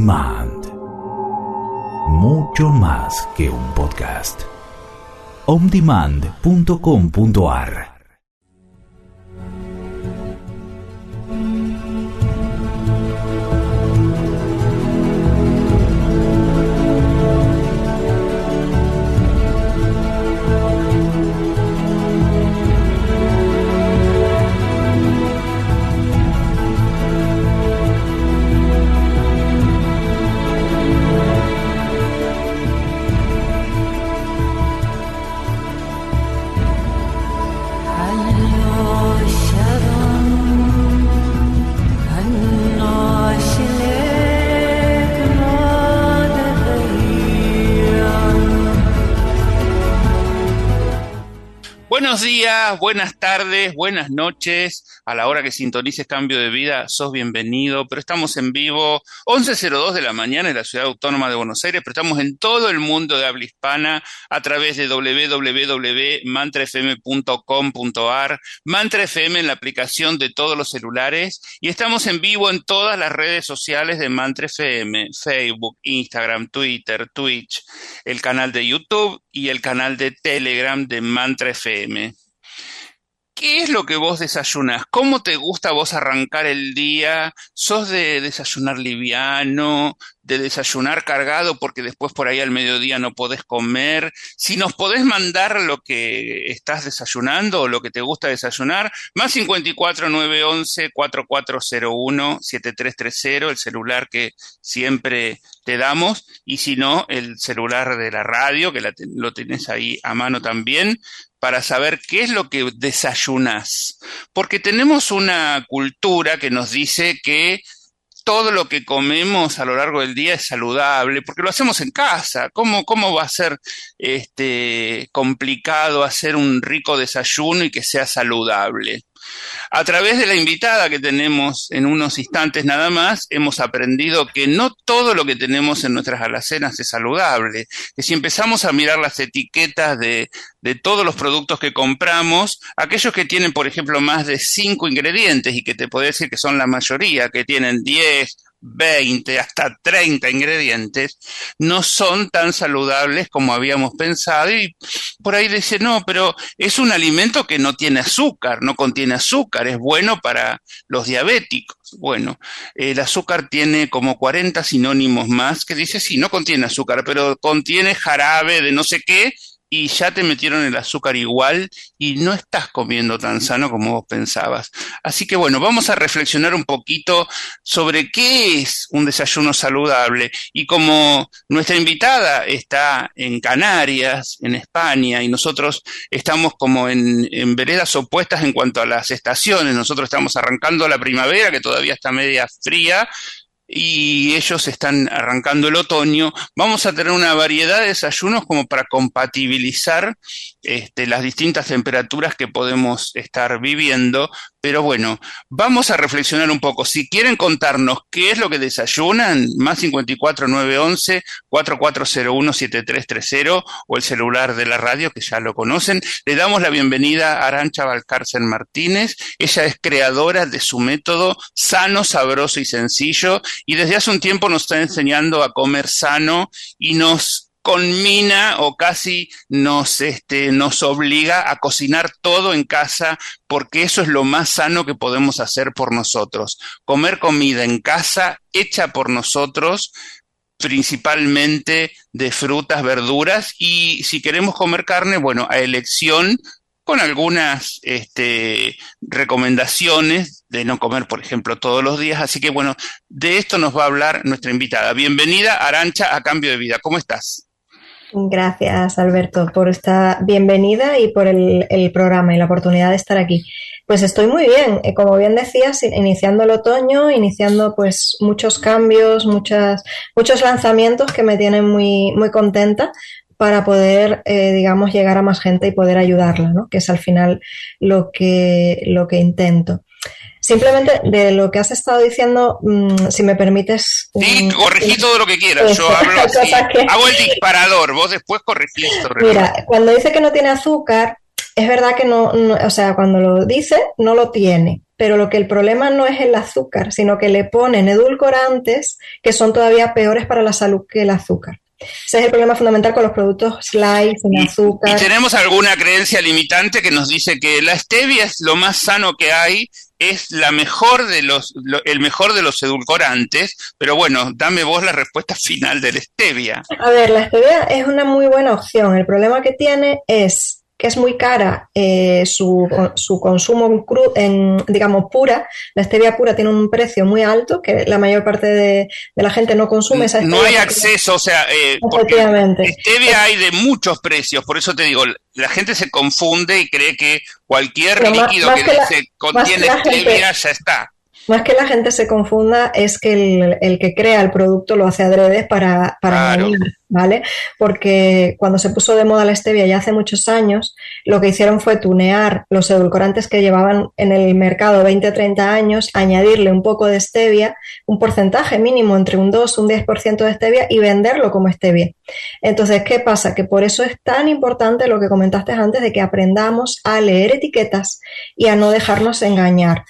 Demand. Mucho más que un podcast. ondemand.com.ar. Buenos días, buenas tardes, buenas noches. A la hora que sintonices Cambio de Vida, sos bienvenido. Pero estamos en vivo, 11:02 de la mañana en la Ciudad Autónoma de Buenos Aires, pero estamos en todo el mundo de habla hispana a través de www.mantrafm.com.ar, Mantra FM en la aplicación de todos los celulares, y estamos en vivo en todas las redes sociales de Mantra FM, Facebook, Instagram, Twitter, Twitch, el canal de YouTube y el canal de Telegram de Mantra FM. ¿Qué es lo que vos desayunás? ¿Cómo te gusta a vos arrancar el día? ¿Sos de desayunar liviano, de desayunar cargado porque después por ahí al mediodía no podés comer? Si nos podés mandar lo que estás desayunando o lo que te gusta desayunar, más 54 911 4401 7330, el celular que siempre te damos, y si no, el celular de la radio, que lo tenés ahí a mano también, para saber qué es lo que desayunás. Porque tenemos una cultura que nos dice que todo lo que comemos a lo largo del día es saludable, porque lo hacemos en casa. ¿Cómo va a ser complicado hacer un rico desayuno y que sea saludable? A través de la invitada que tenemos en unos instantes nada más, hemos aprendido que no todo lo que tenemos en nuestras alacenas es saludable, que si empezamos a mirar las etiquetas de todos los productos que compramos, aquellos que tienen, por ejemplo, más de 5 ingredientes, y que te puedo decir que son la mayoría, que tienen 10, 20, hasta 30 ingredientes, no son tan saludables como habíamos pensado. Y por ahí dice, no, pero es un alimento que no tiene azúcar, no contiene azúcar, es bueno para los diabéticos. Bueno, el azúcar tiene como 40 sinónimos más que dice, sí, no contiene azúcar, pero contiene jarabe de no sé qué, y ya te metieron el azúcar igual y no estás comiendo tan sano como vos pensabas. Así que bueno, vamos a reflexionar un poquito sobre qué es un desayuno saludable. Y como nuestra invitada está en Canarias, en España, y nosotros estamos como en veredas opuestas en cuanto a las estaciones, nosotros estamos arrancando la primavera, que todavía está media fría, y ellos están arrancando el otoño, vamos a tener una variedad de desayunos como para compatibilizar las distintas temperaturas que podemos estar viviendo. Pero bueno, vamos a reflexionar un poco. Si quieren contarnos qué es lo que desayunan, más 54 911 4401 7330, o el celular de la radio, que ya lo conocen. Le damos la bienvenida a Arantxa Valcárcel Martínez. Ella es creadora de su método Sano, Sabroso y Sencillo, y desde hace un tiempo nos está enseñando a comer sano y nos conmina o casi nos obliga a cocinar todo en casa, porque eso es lo más sano que podemos hacer por nosotros. Comer comida en casa hecha por nosotros, principalmente de frutas, verduras, y si queremos comer carne, bueno, a elección, con algunas recomendaciones de no comer, por ejemplo, todos los días. Así que bueno, de esto nos va a hablar nuestra invitada. Bienvenida, Arantxa, a Cambio de Vida. ¿Cómo estás? Gracias, Alberto, por esta bienvenida y por el programa y la oportunidad de estar aquí. Pues estoy muy bien, como bien decías, iniciando el otoño, iniciando pues muchos cambios, muchos lanzamientos que me tienen muy, muy contenta, para poder, digamos, llegar a más gente y poder ayudarla, ¿no? Que es al final lo que intento. Simplemente de lo que has estado diciendo, si me permites... Sí, corregí todo lo que quieras, yo hablo así, hago el disparador, vos después corregís. Mira, cuando dice que no tiene azúcar, es verdad que no, o sea, cuando lo dice, no lo tiene, pero lo que el problema no es el azúcar, sino que le ponen edulcorantes que son todavía peores para la salud que el azúcar. Ese es el problema fundamental con los productos light, sin azúcar. ¿Y tenemos alguna creencia limitante que nos dice que la stevia es lo más sano que hay, es el mejor de los edulcorantes? Pero bueno, dame vos la respuesta final de la stevia. A ver, la stevia es una muy buena opción. El problema que tiene es que es muy cara su consumo digamos, pura. La stevia pura tiene un precio muy alto que la mayor parte de la gente no consume esa stevia. No hay acceso, o sea, porque stevia hay de muchos precios, por eso te digo, la gente se confunde y cree que cualquier líquido que dice contiene stevia ya está. Más que la gente se confunda es que el que crea el producto lo hace adrede para claro. engañar, ¿vale? Porque cuando se puso de moda la stevia ya hace muchos años, lo que hicieron fue tunear los edulcorantes que llevaban en el mercado 20 o 30 años, añadirle un poco de stevia, un porcentaje mínimo entre un 2 y un 10% de stevia y venderlo como stevia. Entonces, ¿qué pasa? Que por eso es tan importante lo que comentaste antes de que aprendamos a leer etiquetas y a no dejarnos engañar.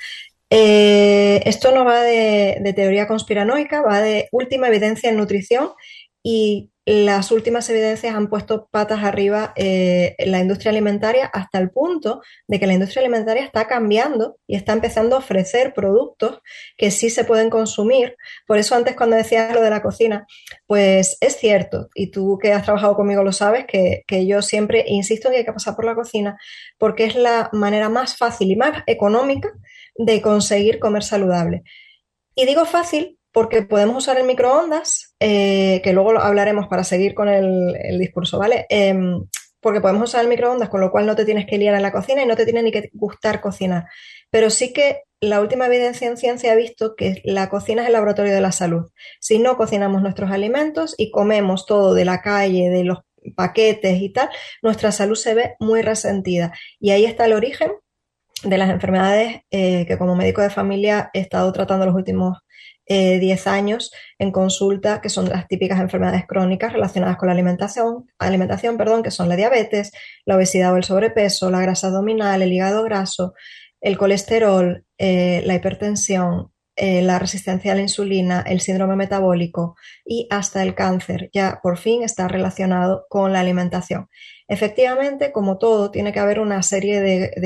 Esto no va de teoría conspiranoica, va de última evidencia en nutrición y las últimas evidencias han puesto patas arriba en la industria alimentaria hasta el punto de que la industria alimentaria está cambiando y está empezando a ofrecer productos que sí se pueden consumir. Por eso antes cuando decías lo de la cocina, pues es cierto, y tú que has trabajado conmigo lo sabes, que yo siempre insisto en que hay que pasar por la cocina porque es la manera más fácil y más económica de conseguir comer saludable. Y digo fácil porque podemos usar el microondas, que luego hablaremos para seguir con el discurso, ¿vale? Porque podemos usar el microondas, con lo cual no te tienes que liar en la cocina y no te tiene ni que gustar cocinar. Pero sí que la última evidencia en ciencia ha visto que la cocina es el laboratorio de la salud. Si no cocinamos nuestros alimentos y comemos todo de la calle, de los paquetes y tal, nuestra salud se ve muy resentida. Y ahí está el origen de las enfermedades que como médico de familia he estado tratando los últimos 10 años en consulta, que son las típicas enfermedades crónicas relacionadas con la alimentación, que son la diabetes, la obesidad o el sobrepeso, la grasa abdominal, el hígado graso, el colesterol, la hipertensión, la resistencia a la insulina, el síndrome metabólico y hasta el cáncer ya por fin está relacionado con la alimentación. Efectivamente, como todo, tiene que haber una serie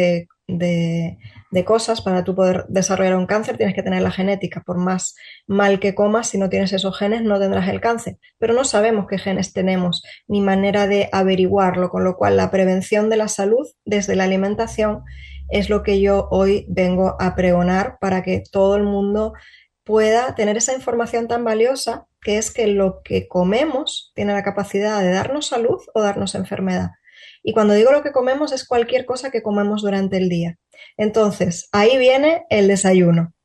de cosas para tú poder desarrollar un cáncer. Tienes que tener la genética. Por más mal que comas, si no tienes esos genes no tendrás el cáncer, pero no sabemos qué genes tenemos ni manera de averiguarlo, con lo cual la prevención de la salud desde la alimentación es lo que yo hoy vengo a pregonar para que todo el mundo pueda tener esa información tan valiosa, que es que lo que comemos tiene la capacidad de darnos salud o darnos enfermedad. Y cuando digo lo que comemos es cualquier cosa que comemos durante el día. Entonces, ahí viene el desayuno.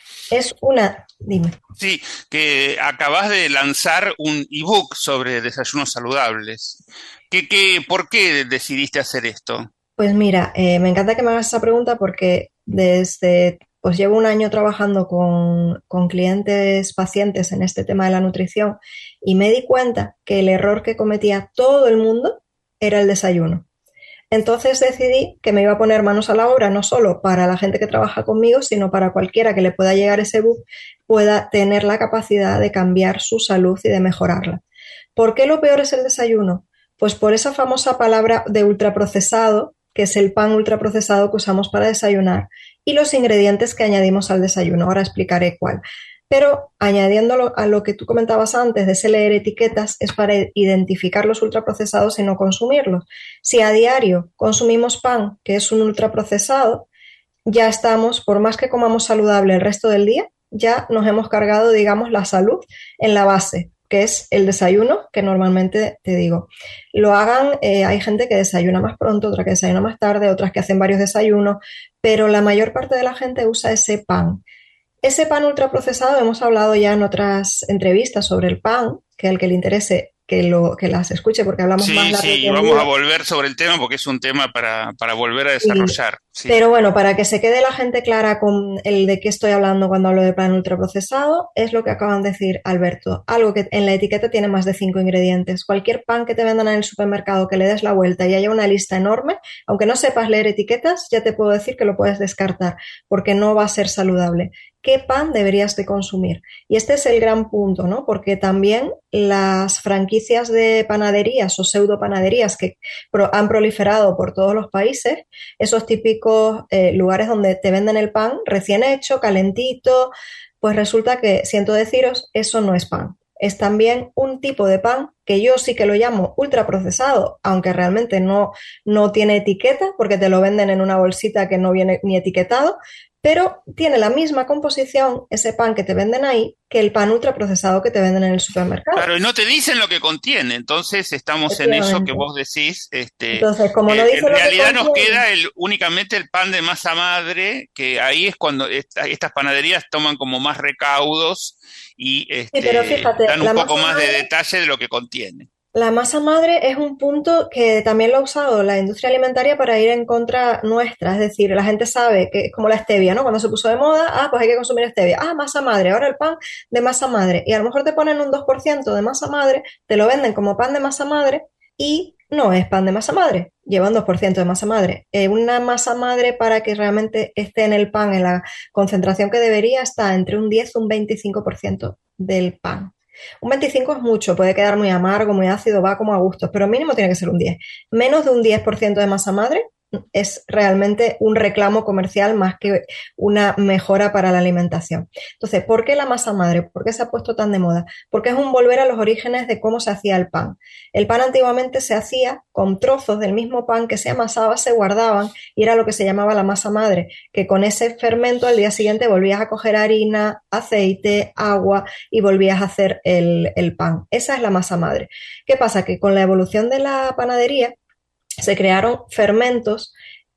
Dime. Sí, que acabas de lanzar un ebook sobre desayunos saludables. ¿Por qué decidiste hacer esto? Pues mira, me encanta que me hagas esa pregunta porque pues llevo un año trabajando con clientes, pacientes en este tema de la nutrición y me di cuenta que el error que cometía todo el mundo era el desayuno. Entonces decidí que me iba a poner manos a la obra, no solo para la gente que trabaja conmigo, sino para cualquiera que le pueda llegar ese book, pueda tener la capacidad de cambiar su salud y de mejorarla. ¿Por qué lo peor es el desayuno? Pues por esa famosa palabra de ultraprocesado, que es el pan ultraprocesado que usamos para desayunar, y los ingredientes que añadimos al desayuno. Ahora explicaré cuál. Pero añadiéndolo a lo que tú comentabas antes de ese leer etiquetas, es para identificar los ultraprocesados y no consumirlos. Si a diario consumimos pan, que es un ultraprocesado, ya estamos, por más que comamos saludable el resto del día, ya nos hemos cargado, digamos, la salud en la base, que es el desayuno, que normalmente te digo. Lo hagan, hay gente que desayuna más pronto, otra que desayuna más tarde, otras que hacen varios desayunos, pero la mayor parte de la gente usa ese pan. Ese pan ultraprocesado, hemos hablado ya en otras entrevistas sobre el pan, que al que le interese que las escuche porque hablamos más largo. Sí, vamos a volver sobre el tema porque es un tema para volver a desarrollar. Sí. Pero bueno, para que se quede la gente clara con el de qué estoy hablando cuando hablo de pan ultraprocesado, es lo que acaban de decir Alberto. Algo que en la etiqueta tiene más de 5 ingredientes. Cualquier pan que te vendan en el supermercado, que le des la vuelta y haya una lista enorme, aunque no sepas leer etiquetas, ya te puedo decir que lo puedes descartar, porque no va a ser saludable. ¿Qué pan deberías de consumir? Y este es el gran punto, ¿no? Porque también las franquicias de panaderías o pseudo panaderías que han proliferado por todos los países, esos típicos lugares donde te venden el pan recién hecho, calentito, pues resulta que, siento deciros, eso no es pan. Es también un tipo de pan que yo sí que lo llamo ultraprocesado, aunque realmente no tiene etiqueta, porque te lo venden en una bolsita que no viene ni etiquetado, pero tiene la misma composición, ese pan que te venden ahí, que el pan ultraprocesado que te venden en el supermercado. Claro, y no te dicen lo que contiene, entonces estamos en eso que vos decís. Entonces, como no dice en lo que realidad nos contiene, queda únicamente el pan de masa madre, que ahí es cuando estas panaderías toman como más recaudos y sí, pero fíjate, dan un la poco masa más de madre, detalle de lo que contiene. la masa madre es un punto que también lo ha usado la industria alimentaria para ir en contra nuestra. Es decir, la gente sabe que es como la stevia, ¿no? Cuando se puso de moda, pues hay que consumir stevia. Masa madre, ahora el pan de masa madre. Y a lo mejor te ponen un 2% de masa madre, te lo venden como pan de masa madre y no es pan de masa madre. Lleva un 2% de masa madre. Una masa madre para que realmente esté en el pan, en la concentración que debería, está entre un 10 y un 25% del pan. Un 25 es mucho, puede quedar muy amargo, muy ácido, va como a gustos, pero mínimo tiene que ser un 10. Menos de un 10% de masa madre es realmente un reclamo comercial más que una mejora para la alimentación. Entonces, ¿por qué la masa madre? ¿Por qué se ha puesto tan de moda? Porque es un volver a los orígenes de cómo se hacía el pan. El pan antiguamente se hacía con trozos del mismo pan que se amasaba, se guardaban y era lo que se llamaba la masa madre, que con ese fermento al día siguiente volvías a coger harina, aceite, agua y volvías a hacer el pan. Esa es la masa madre. ¿Qué pasa? Que con la evolución de la panadería se crearon fermentos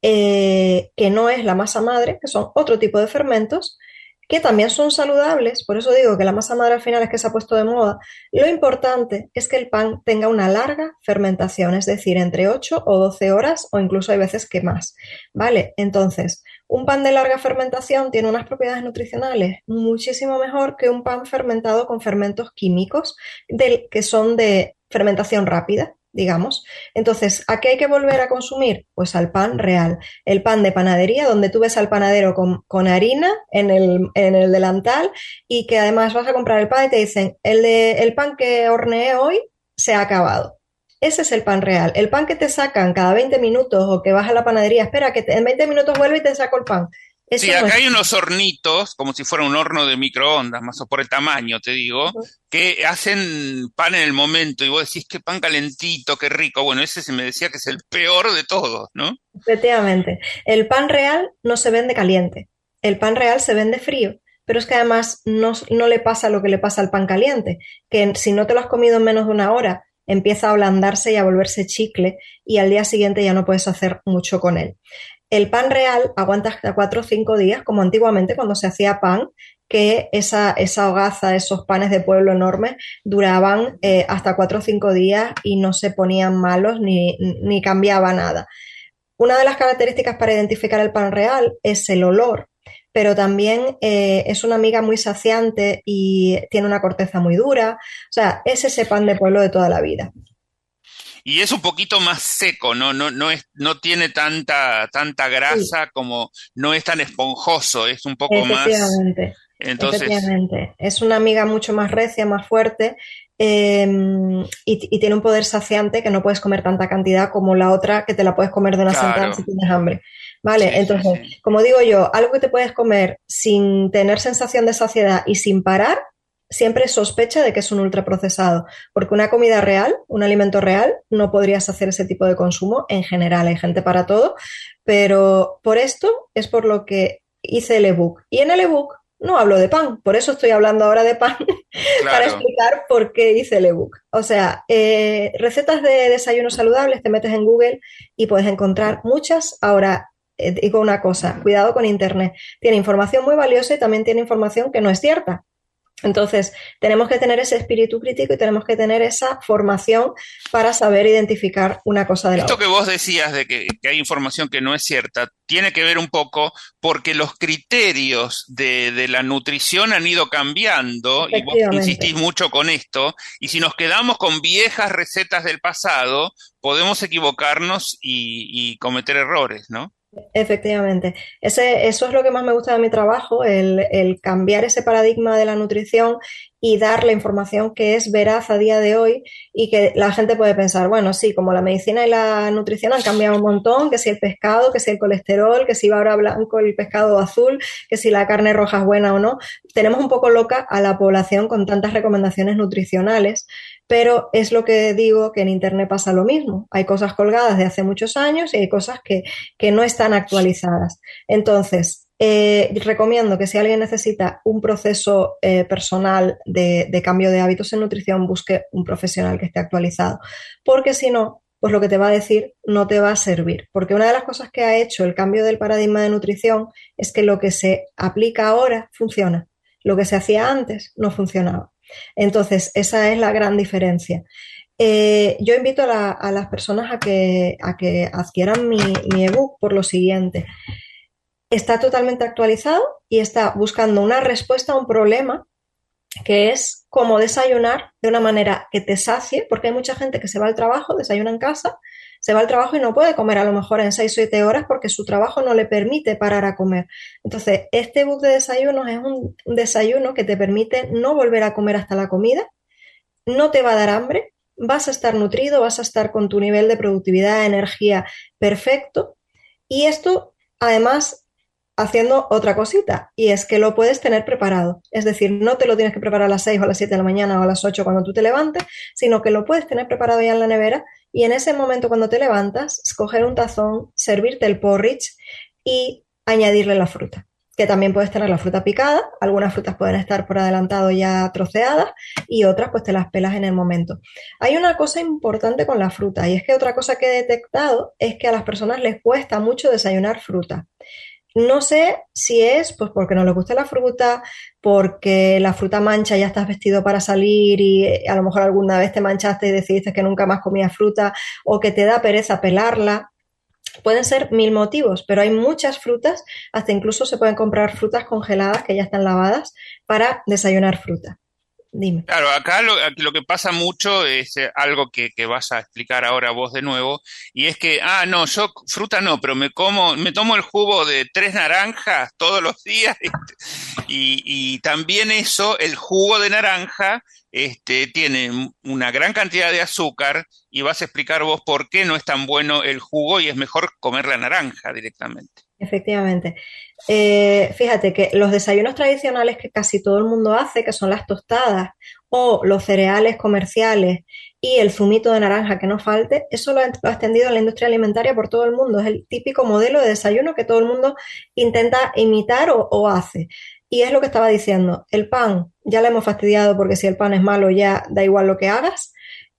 que no es la masa madre, que son otro tipo de fermentos, que también son saludables, por eso digo que la masa madre al final es que se ha puesto de moda. Lo importante es que el pan tenga una larga fermentación, es decir, entre 8 o 12 horas o incluso hay veces que más, ¿vale? Entonces, un pan de larga fermentación tiene unas propiedades nutricionales muchísimo mejor que un pan fermentado con fermentos químicos que son de fermentación rápida, digamos. Entonces, ¿a qué hay que volver a consumir? Pues al pan real, el pan de panadería, donde tú ves al panadero con harina en el delantal y que además vas a comprar el pan y te dicen, el pan que horneé hoy se ha acabado. Ese es el pan real. El pan que te sacan cada 20 minutos o que vas a la panadería, espera que en 20 minutos vuelvo y te saco el pan. Eso Sí, no acá es. hay unos hornitos, como si fuera un horno de microondas, más o por el tamaño, te digo, que hacen pan en el momento y vos decís, qué pan calentito, qué rico. Bueno, ese se me decía que es el peor de todos, ¿no? Efectivamente. El pan real no se vende caliente. El pan real se vende frío. Pero es que además no le pasa lo que le pasa al pan caliente, que si no te lo has comido en menos de una hora, empieza a ablandarse y a volverse chicle y al día siguiente ya no puedes hacer mucho con él. El pan real aguanta hasta 4 o 5 días, como antiguamente cuando se hacía pan, que esa hogaza, esos panes de pueblo enormes, duraban hasta 4 o 5 días y no se ponían malos ni cambiaba nada. Una de las características para identificar el pan real es el olor, pero también es una miga muy saciante y tiene una corteza muy dura. O sea, es ese pan de pueblo de toda la vida. Y es un poquito más seco, no tiene tanta Sí, grasa, como no es tan esponjoso, es un poco más. efectivamente, Entonces, efectivamente. Es una miga mucho más recia, más fuerte y tiene un poder saciante que no puedes comer tanta cantidad como la otra que te la puedes comer de una sentada claro, si tienes hambre. Vale, sí, sí, entonces, sí. como digo yo, algo que te puedes comer sin tener sensación de saciedad y sin parar, siempre sospecha de que es un ultraprocesado, porque una comida real, un alimento real, no podrías hacer ese tipo de consumo en general. Hay gente para todo, pero por esto es por lo que hice el ebook. Y en el ebook no hablo de pan, por eso estoy hablando ahora de pan, para Claro. explicar por qué hice el ebook. O sea, recetas de desayunos saludables, te metes en Google y puedes encontrar muchas. Ahora, digo una cosa, cuidado con Internet. Tiene información muy valiosa y también tiene información que no es cierta. Entonces, tenemos que tener ese espíritu crítico y tenemos que tener esa formación para saber identificar una cosa de la Esto otra. que vos decías de que hay información que no es cierta, tiene que ver un poco porque los criterios de la nutrición han ido cambiando, y vos insistís Efectivamente. mucho con esto, y si nos quedamos con viejas recetas del pasado, podemos equivocarnos y cometer errores, ¿no? Efectivamente. Eso es lo que más me gusta de mi trabajo, el cambiar ese paradigma de la nutrición y dar la información que es veraz a día de hoy y que la gente puede pensar, bueno, sí, como la medicina y la nutrición han cambiado un montón, que si el pescado, que si el colesterol, que si va ahora blanco el pescado o azul, que si la carne roja es buena o no. Tenemos un poco loca a la población con tantas recomendaciones nutricionales, pero es lo que digo, que en Internet pasa lo mismo. Hay cosas colgadas de hace muchos años y hay cosas que no están actualizadas. Entonces, recomiendo que si alguien necesita un proceso personal de cambio de hábitos en nutrición, busque un profesional que esté actualizado, porque si no, pues lo que te va a decir no te va a servir. Porque una de las cosas que ha hecho el cambio del paradigma de nutrición es que lo que se aplica ahora funciona, lo que se hacía antes no funcionaba. Entonces, esa es la gran diferencia. Yo invito a las personas a que adquieran mi ebook por lo siguiente. Está totalmente actualizado y está buscando una respuesta a un problema que es cómo desayunar de una manera que te sacie, porque hay mucha gente que se va al trabajo, desayuna en casa, se va al trabajo y no puede comer a lo mejor en 6 o 7 horas porque su trabajo no le permite parar a comer. Entonces, este book de desayunos es un desayuno que te permite no volver a comer hasta la comida, no te va a dar hambre, vas a estar nutrido, vas a estar con tu nivel de productividad, de energía perfecto. Y esto, además, haciendo otra cosita, y es que lo puedes tener preparado. Es decir, no te lo tienes que preparar a las 6 o a las 7 de la mañana o a las 8 cuando tú te levantes, sino que lo puedes tener preparado ya en la nevera y en ese momento cuando te levantas, escoger un tazón, servirte el porridge y añadirle la fruta. Que también puedes tener la fruta picada, algunas frutas pueden estar por adelantado ya troceadas y otras pues te las pelas en el momento. Hay una cosa importante con la fruta y es que otra cosa que he detectado es que a las personas les cuesta mucho desayunar fruta. No sé si es pues porque no les gusta la fruta, porque la fruta mancha, ya estás vestido para salir y a lo mejor alguna vez te manchaste y decidiste que nunca más comías fruta o que te da pereza pelarla. Pueden ser mil motivos, pero hay muchas frutas, hasta incluso se pueden comprar frutas congeladas que ya están lavadas para desayunar fruta. Dime. Claro, acá aquí lo que pasa mucho es algo que vas a explicar ahora vos de nuevo, y es que, no, yo fruta no, pero me tomo el jugo de 3 naranjas todos los días, y también eso, el jugo de naranja, tiene una gran cantidad de azúcar, y vas a explicar vos por qué no es tan bueno el jugo y es mejor comer la naranja directamente. Efectivamente. Fíjate que los desayunos tradicionales que casi todo el mundo hace, que son las tostadas o los cereales comerciales y el zumito de naranja que no falte, eso lo ha extendido la industria alimentaria por todo el mundo. Es el típico modelo de desayuno que todo el mundo intenta imitar o hace. Y es lo que estaba diciendo, el pan ya le hemos fastidiado porque si el pan es malo ya da igual lo que hagas.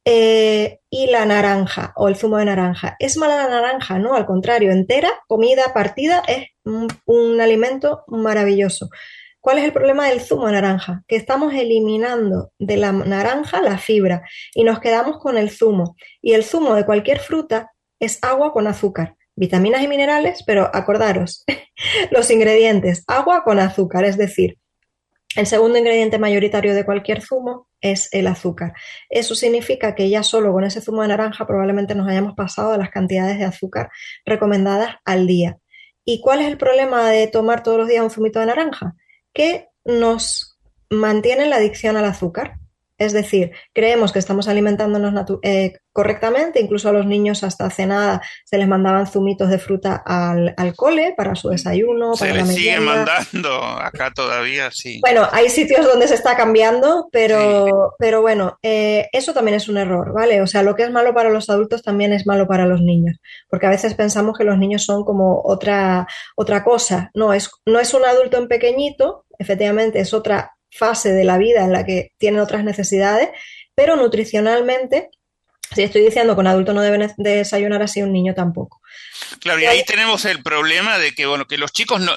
Y la naranja o el zumo de naranja. ¿Es mala la naranja? No, al contrario, entera, comida, partida, es un alimento maravilloso. ¿Cuál es el problema del zumo de naranja? Que estamos eliminando de la naranja la fibra y nos quedamos con el zumo. Y el zumo de cualquier fruta es agua con azúcar, vitaminas y minerales, pero acordaros, los ingredientes, agua con azúcar, es decir, el segundo ingrediente mayoritario de cualquier zumo es el azúcar. Eso significa que ya solo con ese zumo de naranja probablemente nos hayamos pasado de las cantidades de azúcar recomendadas al día. ¿Y cuál es el problema de tomar todos los días un zumito de naranja? Que nos mantiene la adicción al azúcar. Es decir, creemos que estamos alimentándonos correctamente, incluso a los niños hasta hace nada se les mandaban zumitos de fruta al cole para su desayuno, Se para la les sigue merienda. mandando acá todavía, sí. Bueno, hay sitios donde se está cambiando, Sí. pero bueno, eso también es un error, ¿vale? O sea, lo que es malo para los adultos también es malo para los niños, porque a veces pensamos que los niños son como otra cosa. No es un adulto en pequeñito, efectivamente es otra fase de la vida en la que tienen otras necesidades, pero nutricionalmente, si estoy diciendo que un adulto no debe desayunar así, un niño tampoco. Claro, y ahí tenemos el problema de que, bueno, que los chicos no,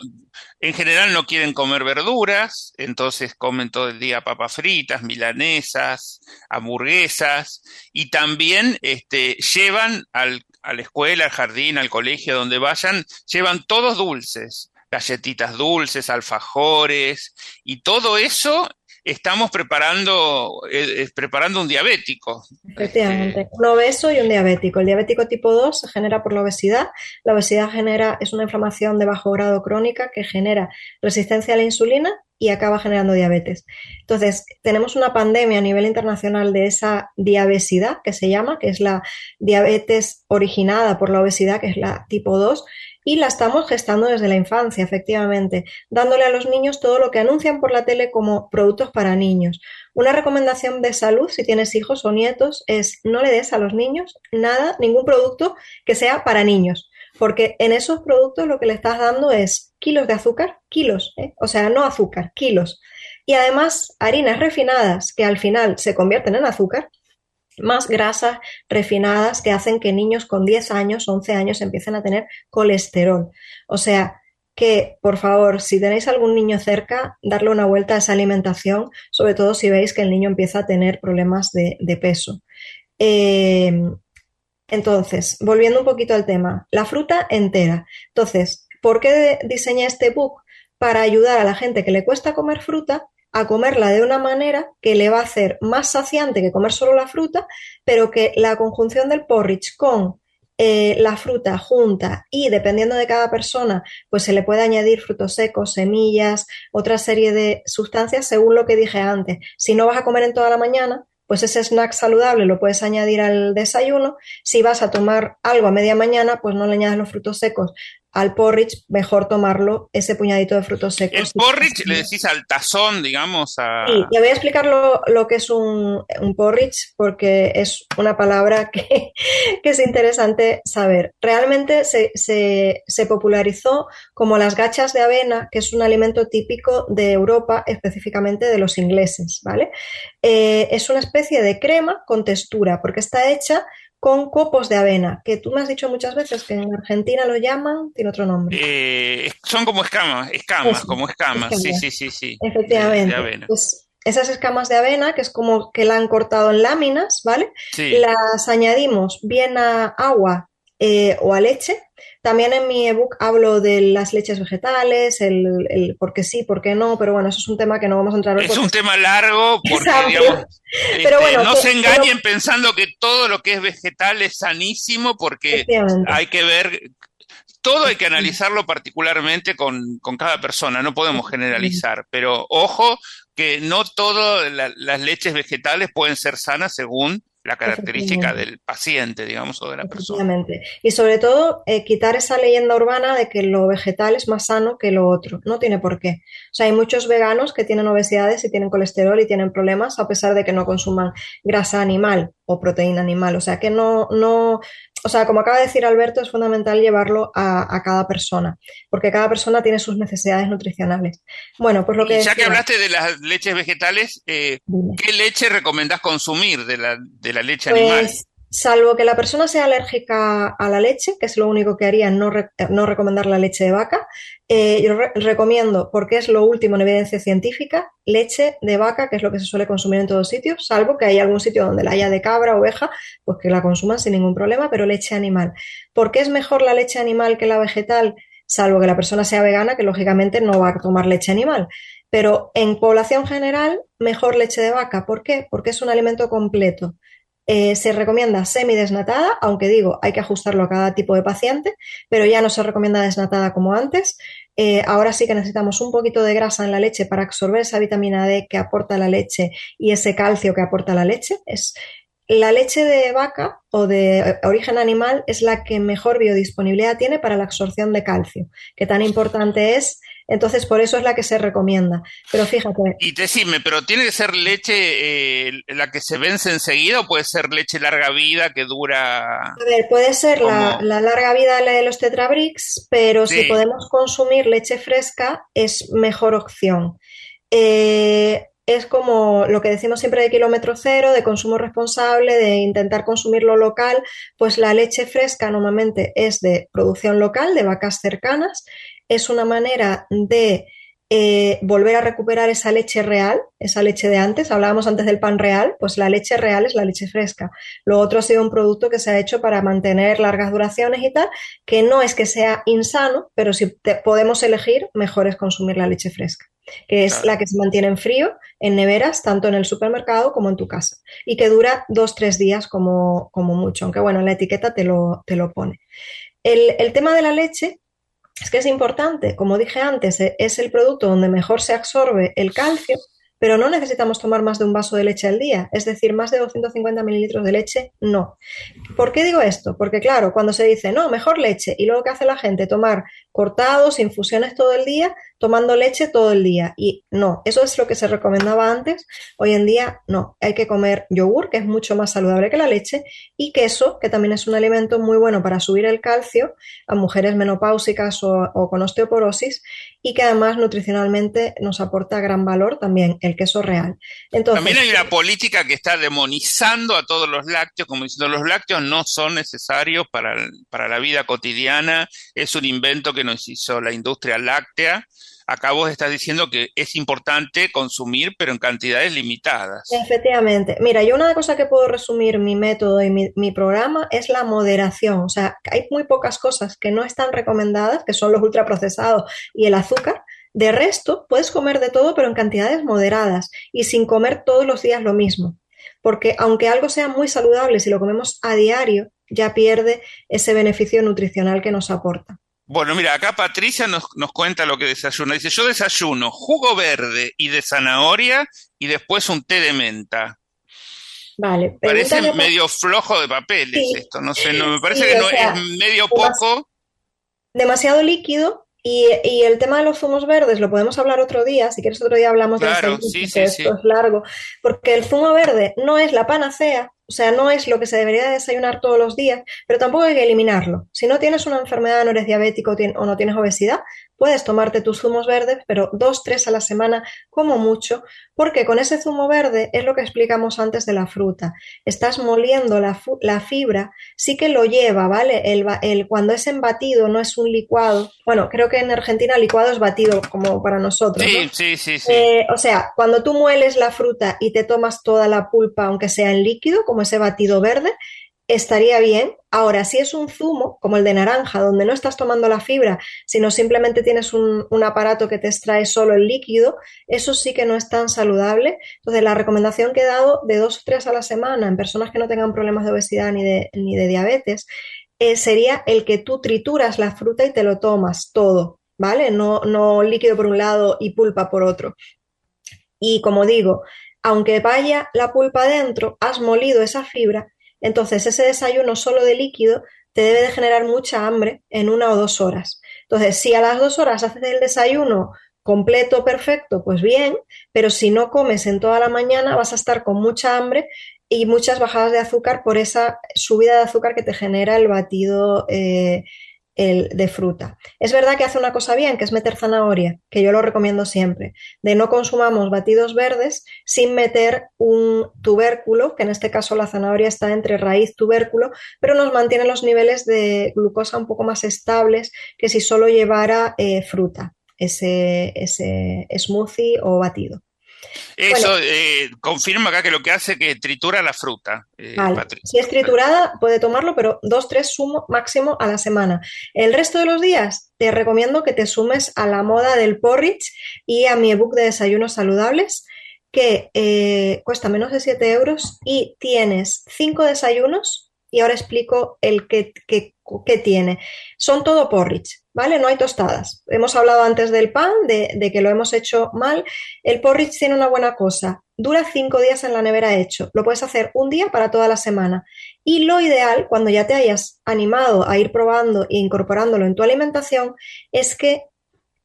En general no quieren comer verduras, entonces comen todo el día papas fritas, milanesas, hamburguesas, y también llevan a la escuela, al jardín, al colegio, donde vayan, llevan todos dulces, galletitas dulces, alfajores, y todo eso estamos preparando un diabético. Efectivamente, un obeso y un diabético. El diabético tipo 2 se genera por la obesidad. La obesidad es una inflamación de bajo grado crónica que genera resistencia a la insulina y acaba generando diabetes. Entonces, tenemos una pandemia a nivel internacional de esa diabesidad que se llama, que es la diabetes originada por la obesidad, que es la tipo 2, y la estamos gestando desde la infancia, efectivamente, dándole a los niños todo lo que anuncian por la tele como productos para niños. Una recomendación de salud, si tienes hijos o nietos, es no le des a los niños nada, ningún producto que sea para niños, porque en esos productos lo que le estás dando es kilos de azúcar, kilos, o sea, no azúcar, kilos. Y además harinas refinadas que al final se convierten en azúcar, más grasas refinadas que hacen que niños con 10 años, 11 años empiecen a tener colesterol. O sea, que por favor, si tenéis algún niño cerca, darle una vuelta a esa alimentación, sobre todo si veis que el niño empieza a tener problemas de peso. Entonces, volviendo un poquito al tema, la fruta entera. Entonces, ¿por qué diseñé este book? Para ayudar a la gente que le cuesta comer fruta a comerla de una manera que le va a hacer más saciante que comer solo la fruta, pero que la conjunción del porridge con la fruta junta y dependiendo de cada persona, pues se le puede añadir frutos secos, semillas, otra serie de sustancias según lo que dije antes. Si no vas a comer en toda la mañana, pues ese snack saludable lo puedes añadir al desayuno. Si vas a tomar algo a media mañana, pues no le añades los frutos secos al porridge, mejor tomarlo, ese puñadito de frutos secos. El porridge le decís al tazón, digamos. Sí, te voy a explicar lo que es un porridge porque es una palabra que es interesante saber. Realmente se popularizó como las gachas de avena, que es un alimento típico de Europa, específicamente de los ingleses, ¿vale? Es una especie de crema con textura porque está hecha con copos de avena, que tú me has dicho muchas veces que en Argentina lo llaman, tiene otro nombre. Son como escamas, Eso, como escamas, escamas. sí, Efectivamente. de avena. Pues esas escamas de avena, que es como que la han cortado en láminas, ¿vale? Sí. Las añadimos bien a agua o a leche. También en mi ebook hablo de las leches vegetales, el por qué sí, por qué no, pero bueno, eso es un tema que no vamos a entrar hoy. Es un tema largo porque, digamos, pero bueno, no se engañen pensando que todo lo que es vegetal es sanísimo porque hay que ver, todo hay que analizarlo particularmente con cada persona, no podemos generalizar, pero ojo que no todas las leches vegetales pueden ser sanas según la característica del paciente, digamos, o de la persona. Y sobre todo, quitar esa leyenda urbana de que lo vegetal es más sano que lo otro. No tiene por qué. O sea, hay muchos veganos que tienen obesidades y tienen colesterol y tienen problemas a pesar de que no consuman grasa animal o proteína animal. O sea, que o sea, como acaba de decir Alberto, es fundamental llevarlo a cada persona, porque cada persona tiene sus necesidades nutricionales. Bueno, pues lo que ya que hablaste de las leches vegetales, ¿qué leche recomendás consumir de la leche animal? Salvo que la persona sea alérgica a la leche, que es lo único que haría, no recomendar la leche de vaca, yo recomiendo, porque es lo último en evidencia científica, leche de vaca, que es lo que se suele consumir en todos sitios, salvo que haya algún sitio donde la haya de cabra o oveja, pues que la consuman sin ningún problema, pero leche animal. ¿Por qué es mejor la leche animal que la vegetal? Salvo que la persona sea vegana, que lógicamente no va a tomar leche animal. Pero en población general, mejor leche de vaca. ¿Por qué? Porque es un alimento completo. Se recomienda semidesnatada, aunque digo, hay que ajustarlo a cada tipo de paciente, pero ya no se recomienda desnatada como antes. Ahora sí que necesitamos un poquito de grasa en la leche para absorber esa vitamina D que aporta la leche y ese calcio que aporta la leche. La leche de vaca o de origen animal es la que mejor biodisponibilidad tiene para la absorción de calcio, que tan importante es. Entonces, por eso es la que se recomienda. Pero fíjate. Y decime, ¿pero tiene que ser leche la que se vence enseguida o puede ser leche larga vida que dura? A ver, puede ser la larga vida de los Tetrabricks, pero si podemos consumir leche fresca es mejor opción. es como lo que decimos siempre de kilómetro cero, de consumo responsable, de intentar consumirlo local, pues la leche fresca normalmente es de producción local, de vacas cercanas, es una manera de volver a recuperar esa leche real, esa leche de antes. Hablábamos antes del pan real, pues la leche real es la leche fresca. Lo otro ha sido un producto que se ha hecho para mantener largas duraciones y tal, que no es que sea insano, pero si podemos elegir, mejor es consumir la leche fresca, que es la que se mantiene en frío, en neveras, tanto en el supermercado como en tu casa, y que dura 2-3 días como mucho, aunque bueno, en la etiqueta te lo pone. El tema de la leche es que es importante, como dije antes, es el producto donde mejor se absorbe el calcio, pero no necesitamos tomar más de un vaso de leche al día, es decir, más de 250 mililitros de leche, no. ¿Por qué digo esto? Porque claro, cuando se dice, no, mejor leche, y luego ¿qué hace la gente? Tomar cortados, infusiones todo el día, tomando leche todo el día. Y no, eso es lo que se recomendaba antes, hoy en día no. Hay que comer yogur, que es mucho más saludable que la leche, y queso, que también es un alimento muy bueno para subir el calcio a mujeres menopáusicas o con osteoporosis, y que además nutricionalmente nos aporta gran valor también el queso real. Entonces, también hay una política que está demonizando a todos los lácteos, como diciendo los lácteos no son necesarios para la vida cotidiana, es un invento que nos hizo la industria láctea. Acá vos estás diciendo que es importante consumir, pero en cantidades limitadas. efectivamente. Mira, yo una cosa que puedo resumir mi método y mi programa es la moderación. O sea, hay muy pocas cosas que no están recomendadas, que son los ultraprocesados y el azúcar. De resto, puedes comer de todo, pero en cantidades moderadas y sin comer todos los días lo mismo. Porque aunque algo sea muy saludable, si lo comemos a diario, ya pierde ese beneficio nutricional que nos aporta. Bueno, mira, acá Patricia nos cuenta lo que desayuna. Dice, yo desayuno jugo verde y de zanahoria y después un té de menta. Vale, Parece pregúntame. medio flojo de papeles Sí, esto, no sé, no, me parece sí, que o no es sea, medio poco. demasiado líquido y el tema de los zumos verdes lo podemos hablar otro día, si quieres otro día hablamos de Claro, desayuno, sí, porque sí, esto sí. es largo, porque el zumo verde no es la panacea, o sea, no es lo que se debería desayunar todos los días, pero tampoco hay que eliminarlo. Si no tienes una enfermedad, no eres diabético o no tienes obesidad, puedes tomarte tus zumos verdes, pero 2, 3 a la semana como mucho, porque con ese zumo verde es lo que explicamos antes de la fruta. Estás moliendo la fibra, sí que lo lleva, ¿vale? Cuando es en batido, no es un licuado. Bueno, creo que en Argentina el licuado es batido como para nosotros, ¿no? Sí, sí, sí, sí. O sea, cuando tú mueles la fruta y te tomas toda la pulpa, aunque sea en líquido, como ese batido verde, estaría bien. Ahora, si es un zumo, como el de naranja, donde no estás tomando la fibra, sino simplemente tienes un aparato que te extrae solo el líquido, eso sí que no es tan saludable. Entonces, la recomendación que he dado de 2 o 3 a la semana en personas que no tengan problemas de obesidad ni de diabetes, sería el que tú trituras la fruta y te lo tomas todo, ¿vale? No líquido por un lado y pulpa por otro. Y como digo, aunque vaya la pulpa dentro, has molido esa fibra, entonces ese desayuno solo de líquido te debe de generar mucha hambre en 1 o 2 horas. Entonces, si a las 2 horas haces el desayuno completo, perfecto, pues bien, pero si no comes en toda la mañana vas a estar con mucha hambre y muchas bajadas de azúcar por esa subida de azúcar que te genera el batido de fruta. Es verdad que hace una cosa bien, que es meter zanahoria, que yo lo recomiendo siempre, de no consumamos batidos verdes sin meter un tubérculo, que en este caso la zanahoria está entre raíz tubérculo, pero nos mantiene los niveles de glucosa un poco más estables que si solo llevara fruta, ese smoothie o batido. Bueno, Eso confirma acá que lo que hace es que tritura la fruta, vale. Si Patricia. es triturada, puede tomarlo, pero 2, 3 sumo máximo a la semana. El resto de los días, te recomiendo que te sumes a la moda del porridge y a mi ebook de desayunos saludables, que cuesta menos de 7 euros y tienes 5 desayunos. Y ahora explico el que tiene. Son todo porridge, ¿vale? No hay tostadas. Hemos hablado antes del pan, de que lo hemos hecho mal. El porridge tiene una buena cosa. Dura 5 días en la nevera hecho. Lo puedes hacer un día para toda la semana. Y lo ideal, cuando ya te hayas animado a ir probando e incorporándolo en tu alimentación, es que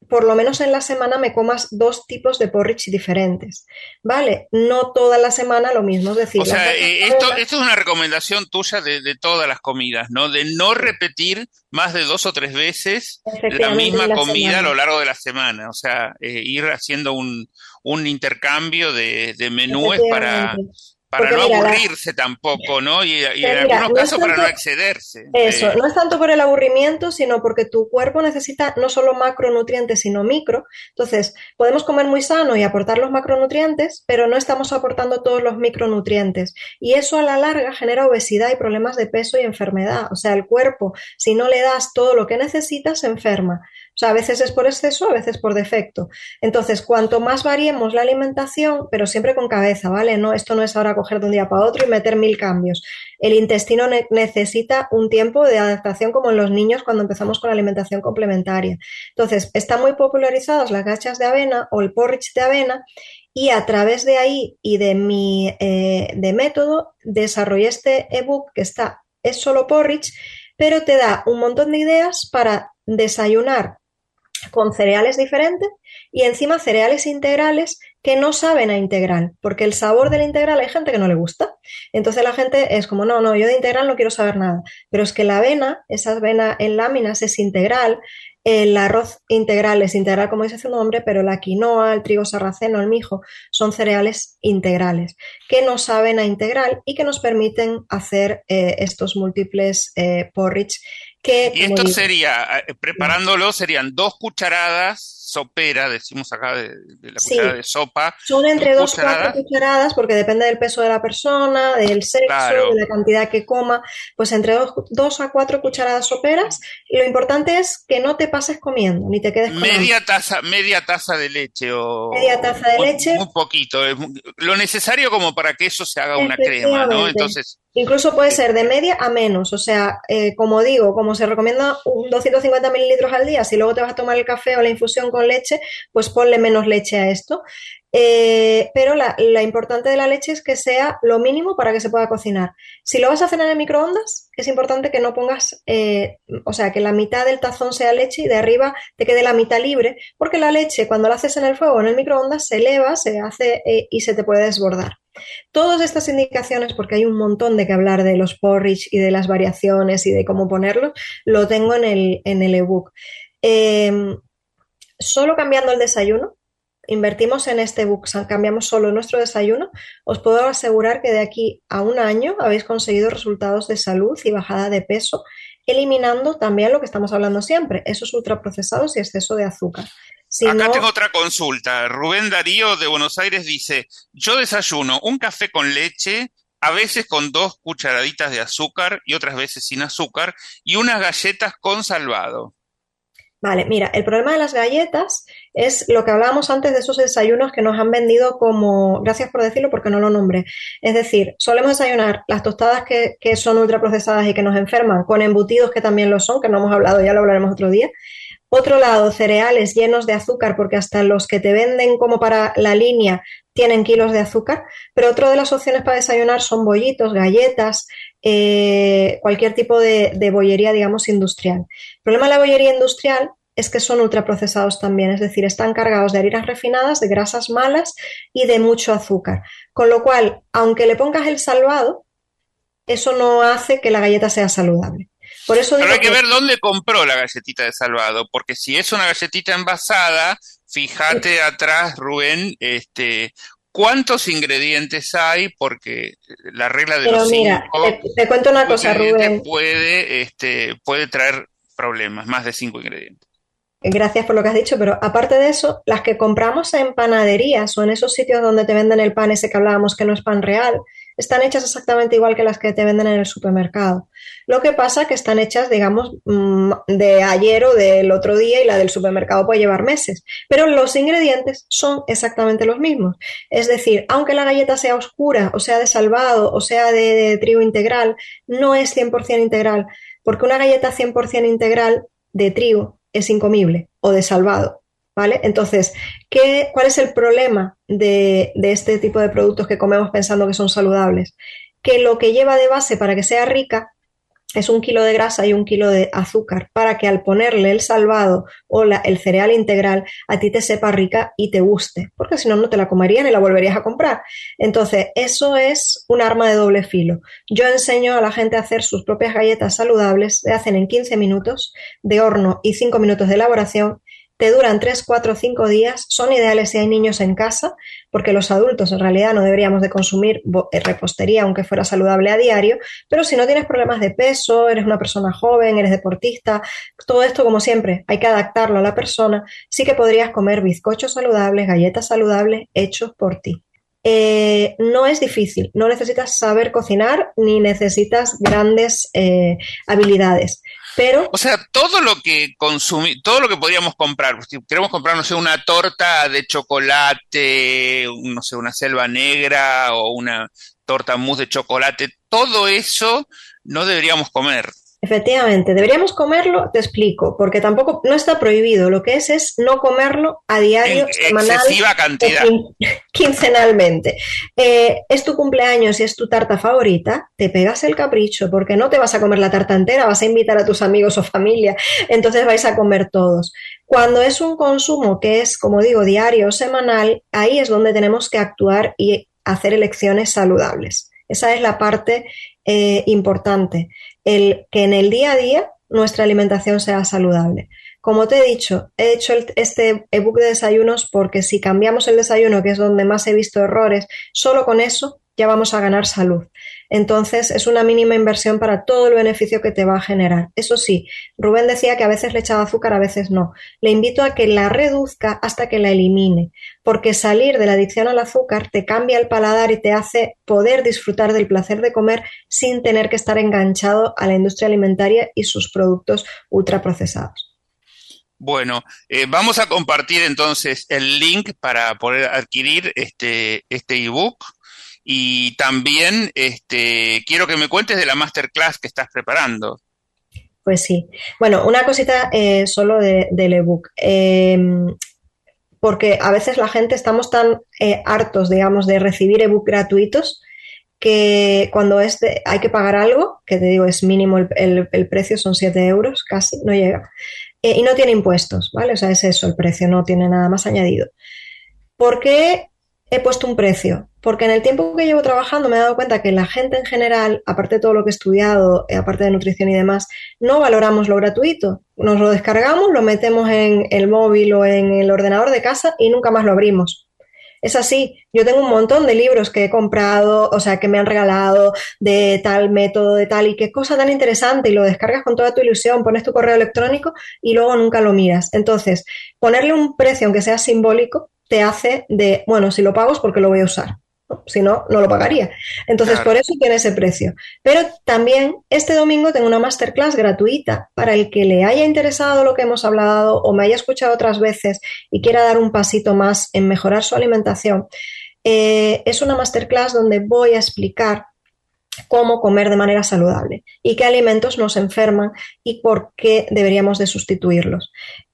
por lo menos en la semana me comas 2 tipos de porridge diferentes, ¿vale? No toda la semana lo mismo, es decir, O sea, esto es una recomendación tuya de todas las comidas, ¿no? De no repetir más de 2 o 3 veces la misma comida a lo largo de la semana. O sea, ir haciendo un intercambio de menúes para no aburrirse tampoco, ¿no? Y en algunos casos para no excederse. Eso, no es tanto por el aburrimiento, sino porque tu cuerpo necesita no solo macronutrientes, sino micro. Entonces, podemos comer muy sano y aportar los macronutrientes, pero no estamos aportando todos los micronutrientes. Y eso a la larga genera obesidad y problemas de peso y enfermedad. O sea, el cuerpo, si no le das todo lo que necesita, se enferma. O sea, a veces es por exceso, a veces por defecto. Entonces, cuanto más variemos la alimentación, pero siempre con cabeza, ¿vale? No, esto no es ahora coger de un día para otro y meter 1000 cambios. El intestino necesita un tiempo de adaptación como en los niños cuando empezamos con la alimentación complementaria. Entonces, están muy popularizadas las gachas de avena o el porridge de avena y a través de ahí y de mi de método desarrollé este ebook que es solo porridge, pero te da un montón de ideas para desayunar con cereales diferentes y encima cereales integrales que no saben a integral, porque el sabor del integral hay gente que no le gusta. Entonces la gente es como, no, yo de integral no quiero saber nada. Pero es que la avena, esa avena en láminas es integral, el arroz integral es integral como dice su nombre, pero la quinoa, el trigo sarraceno, el mijo, son cereales integrales que no saben a integral y que nos permiten hacer estos múltiples porridge. Y esto sería, preparándolo, serían 2 cucharadas sopera, decimos acá de la cucharada de sopa. Son entre 2 y 4 cucharadas, porque depende del peso de la persona, del sexo, claro, de la cantidad que coma, pues entre 2 a 4 cucharadas soperas. Y lo importante es que no te pases comiendo, ni te quedes comiendo. Media taza de leche o media taza de leche. Muy poquito, lo necesario como para que eso se haga una crema, ¿no? Entonces, incluso puede ser de media a menos, o sea, como digo, como se recomienda 250 mililitros al día, si luego te vas a tomar el café o la infusión con leche, pues ponle menos leche a esto. Pero la importante de la leche es que sea lo mínimo para que se pueda cocinar. Si lo vas a hacer en el microondas, es importante que no pongas, o sea, que la mitad del tazón sea leche y de arriba te quede la mitad libre, porque la leche cuando la haces en el fuego o en el microondas se eleva, se hace y se te puede desbordar. Todas estas indicaciones, porque hay un montón de que hablar de los porridge y de las variaciones y de cómo ponerlos, lo tengo en el ebook. Solo cambiando el desayuno, invertimos en este ebook, cambiamos solo nuestro desayuno, os puedo asegurar que de aquí a un año habéis conseguido resultados de salud y bajada de peso, eliminando también lo que estamos hablando siempre, esos ultraprocesados y exceso de azúcar. Acá tengo otra consulta. Rubén Darío de Buenos Aires dice, yo desayuno un café con leche, a veces con 2 cucharaditas de azúcar y otras veces sin azúcar, y unas galletas con salvado. Vale, mira, el problema de las galletas es lo que hablábamos antes de esos desayunos que nos han vendido como, gracias por decirlo porque no lo nombré, es decir, solemos desayunar las tostadas que son ultraprocesadas y que nos enferman, con embutidos que también lo son, que no hemos hablado, ya lo hablaremos otro día. Otro lado, cereales llenos de azúcar, porque hasta los que te venden como para la línea tienen kilos de azúcar, pero otra de las opciones para desayunar son bollitos, galletas, cualquier tipo de bollería, digamos, industrial. El problema de la bollería industrial es que son ultraprocesados también, es decir, están cargados de harinas refinadas, de grasas malas y de mucho azúcar. Con lo cual, aunque le pongas el salvado, eso no hace que la galleta sea saludable. Por eso Pero hay que ver dónde compró la galletita de salvado, porque si es una galletita envasada, fíjate atrás, Rubén, cuántos ingredientes hay, porque la regla de los 5 te cuento una cosa, Rubén. puede traer problemas, más de 5 ingredientes. Gracias por lo que has dicho, pero aparte de eso, las que compramos en panaderías o en esos sitios donde te venden el pan ese que hablábamos que no es pan real, están hechas exactamente igual que las que te venden en el supermercado. Lo que pasa es que están hechas, digamos, de ayer o del otro día y la del supermercado puede llevar meses. Pero los ingredientes son exactamente los mismos. Es decir, aunque la galleta sea oscura o sea de salvado o sea de trigo integral, no es 100% integral, porque una galleta 100% integral de trigo es incomible o de salvado. ¿Vale? Entonces, ¿cuál es el problema de este tipo de productos que comemos pensando que son saludables? Que lo que lleva de base para que sea rica es 1 kilo de grasa y 1 kilo de azúcar, para que al ponerle el salvado o el cereal integral a ti te sepa rica y te guste, porque si no, no te la comerías ni la volverías a comprar. Entonces, eso es un arma de doble filo. Yo enseño a la gente a hacer sus propias galletas saludables, se hacen en 15 minutos de horno y 5 minutos de elaboración. Te duran 3, 4, 5 días, son ideales si hay niños en casa, porque los adultos en realidad no deberíamos de consumir repostería aunque fuera saludable a diario, pero si no tienes problemas de peso, eres una persona joven, eres deportista, todo esto como siempre hay que adaptarlo a la persona, sí que podrías comer bizcochos saludables, galletas saludables hechos por ti. No es difícil, no necesitas saber cocinar ni necesitas grandes habilidades. Pero, o sea, todo lo que todo lo que podríamos comprar, si queremos comprar, no sé, una torta de chocolate, no sé, una selva negra o una torta mousse de chocolate, todo eso no deberíamos comer. efectivamente, deberíamos comerlo, te explico, porque tampoco no está prohibido. Lo que es no comerlo a diario, En semanal excesiva o cantidad. quincenalmente. Es tu cumpleaños y es tu tarta favorita, te pegas el capricho, porque no te vas a comer la tarta entera, vas a invitar a tus amigos o familia, entonces vais a comer todos. Cuando es un consumo que es, como digo, diario o semanal, ahí es donde tenemos que actuar y hacer elecciones saludables. Esa es la parte importante, el que en el día a día nuestra alimentación sea saludable. Como te he dicho, he hecho este ebook de desayunos porque si cambiamos el desayuno, que es donde más he visto errores, solo con eso ya vamos a ganar salud. Entonces es una mínima inversión para todo el beneficio que te va a generar. Eso sí, Rubén decía que a veces le echaba azúcar, a veces no. Le invito a que la reduzca hasta que la elimine, porque salir de la adicción al azúcar te cambia el paladar y te hace poder disfrutar del placer de comer sin tener que estar enganchado a la industria alimentaria y sus productos ultraprocesados. Bueno, vamos a compartir entonces el link para poder adquirir este ebook y también quiero que me cuentes de la masterclass que estás preparando. Pues sí. Bueno, una cosita solo del ebook. Porque a veces la gente estamos tan hartos, digamos, de recibir ebook gratuitos que cuando hay que pagar algo, que te digo es mínimo el precio, son 7 euros, casi, no llega, y no tiene impuestos, ¿vale? O sea, es eso el precio, no tiene nada más añadido. ¿Por qué he puesto un precio? Porque en el tiempo que llevo trabajando me he dado cuenta que la gente en general, aparte de todo lo que he estudiado, aparte de nutrición y demás, no valoramos lo gratuito. Nos lo descargamos, lo metemos en el móvil o en el ordenador de casa y nunca más lo abrimos. Es así, yo tengo un montón de libros que he comprado, o sea, que me han regalado de tal método, de tal, y qué cosa tan interesante, y lo descargas con toda tu ilusión, pones tu correo electrónico y luego nunca lo miras. Entonces, ponerle un precio, aunque sea simbólico, te hace de, bueno, si lo pago es porque lo voy a usar, ¿no? Si no, no lo pagaría. Entonces, Claro. por eso tiene ese precio. Pero también este domingo tengo una masterclass gratuita para el que le haya interesado lo que hemos hablado o me haya escuchado otras veces y quiera dar un pasito más en mejorar su alimentación. Es una masterclass donde voy a explicar cómo comer de manera saludable y qué alimentos nos enferman y por qué deberíamos de sustituirlos.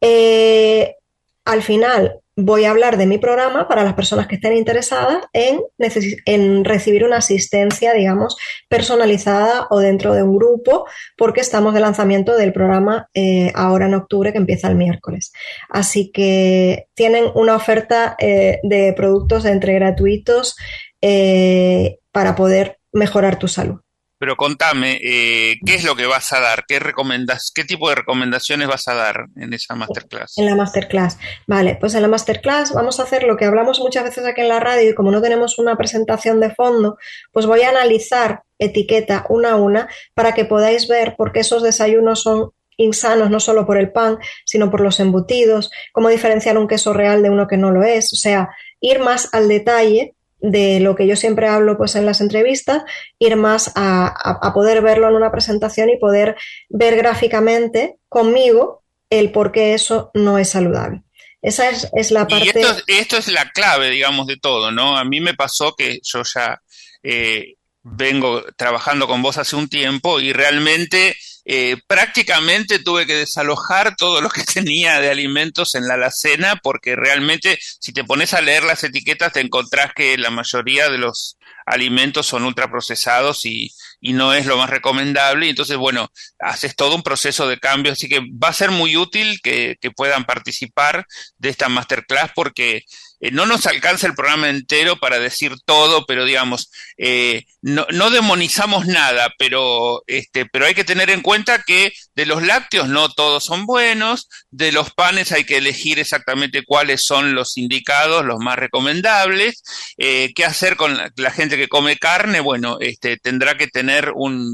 Al final voy a hablar de mi programa para las personas que estén interesadas en recibir una asistencia, digamos, personalizada o dentro de un grupo, porque estamos de lanzamiento del programa ahora en octubre, que empieza el miércoles. Así que tienen una oferta de productos entre gratuitos para poder mejorar tu salud. Pero contame, ¿qué es lo que vas a dar? ¿Qué tipo de recomendaciones vas a dar en esa masterclass? En la masterclass. Vale, pues en la masterclass vamos a hacer lo que hablamos muchas veces aquí en la radio y como no tenemos una presentación de fondo, pues voy a analizar etiqueta una a una para que podáis ver por qué esos desayunos son insanos, no solo por el pan, sino por los embutidos, cómo diferenciar un queso real de uno que no lo es, o sea, ir más al detalle de lo que yo siempre hablo pues en las entrevistas, ir más a poder verlo en una presentación y poder ver gráficamente conmigo el por qué eso no es saludable. Esa es la Y parte... esto es la clave, digamos, de todo, ¿no? A mí me pasó que yo ya vengo trabajando con vos hace un tiempo y realmente prácticamente tuve que desalojar todo lo que tenía de alimentos en la alacena porque realmente si te pones a leer las etiquetas te encontrás que la mayoría de los alimentos son ultraprocesados y no es lo más recomendable. Y entonces, bueno, haces todo un proceso de cambio, así que va a ser muy útil que puedan participar de esta masterclass porque no nos alcanza el programa entero para decir todo, pero digamos, no demonizamos nada, pero hay que tener en cuenta que de los lácteos no todos son buenos, de los panes hay que elegir exactamente cuáles son los indicados, los más recomendables. ¿Qué hacer con la gente que come carne? Bueno, tendrá que tener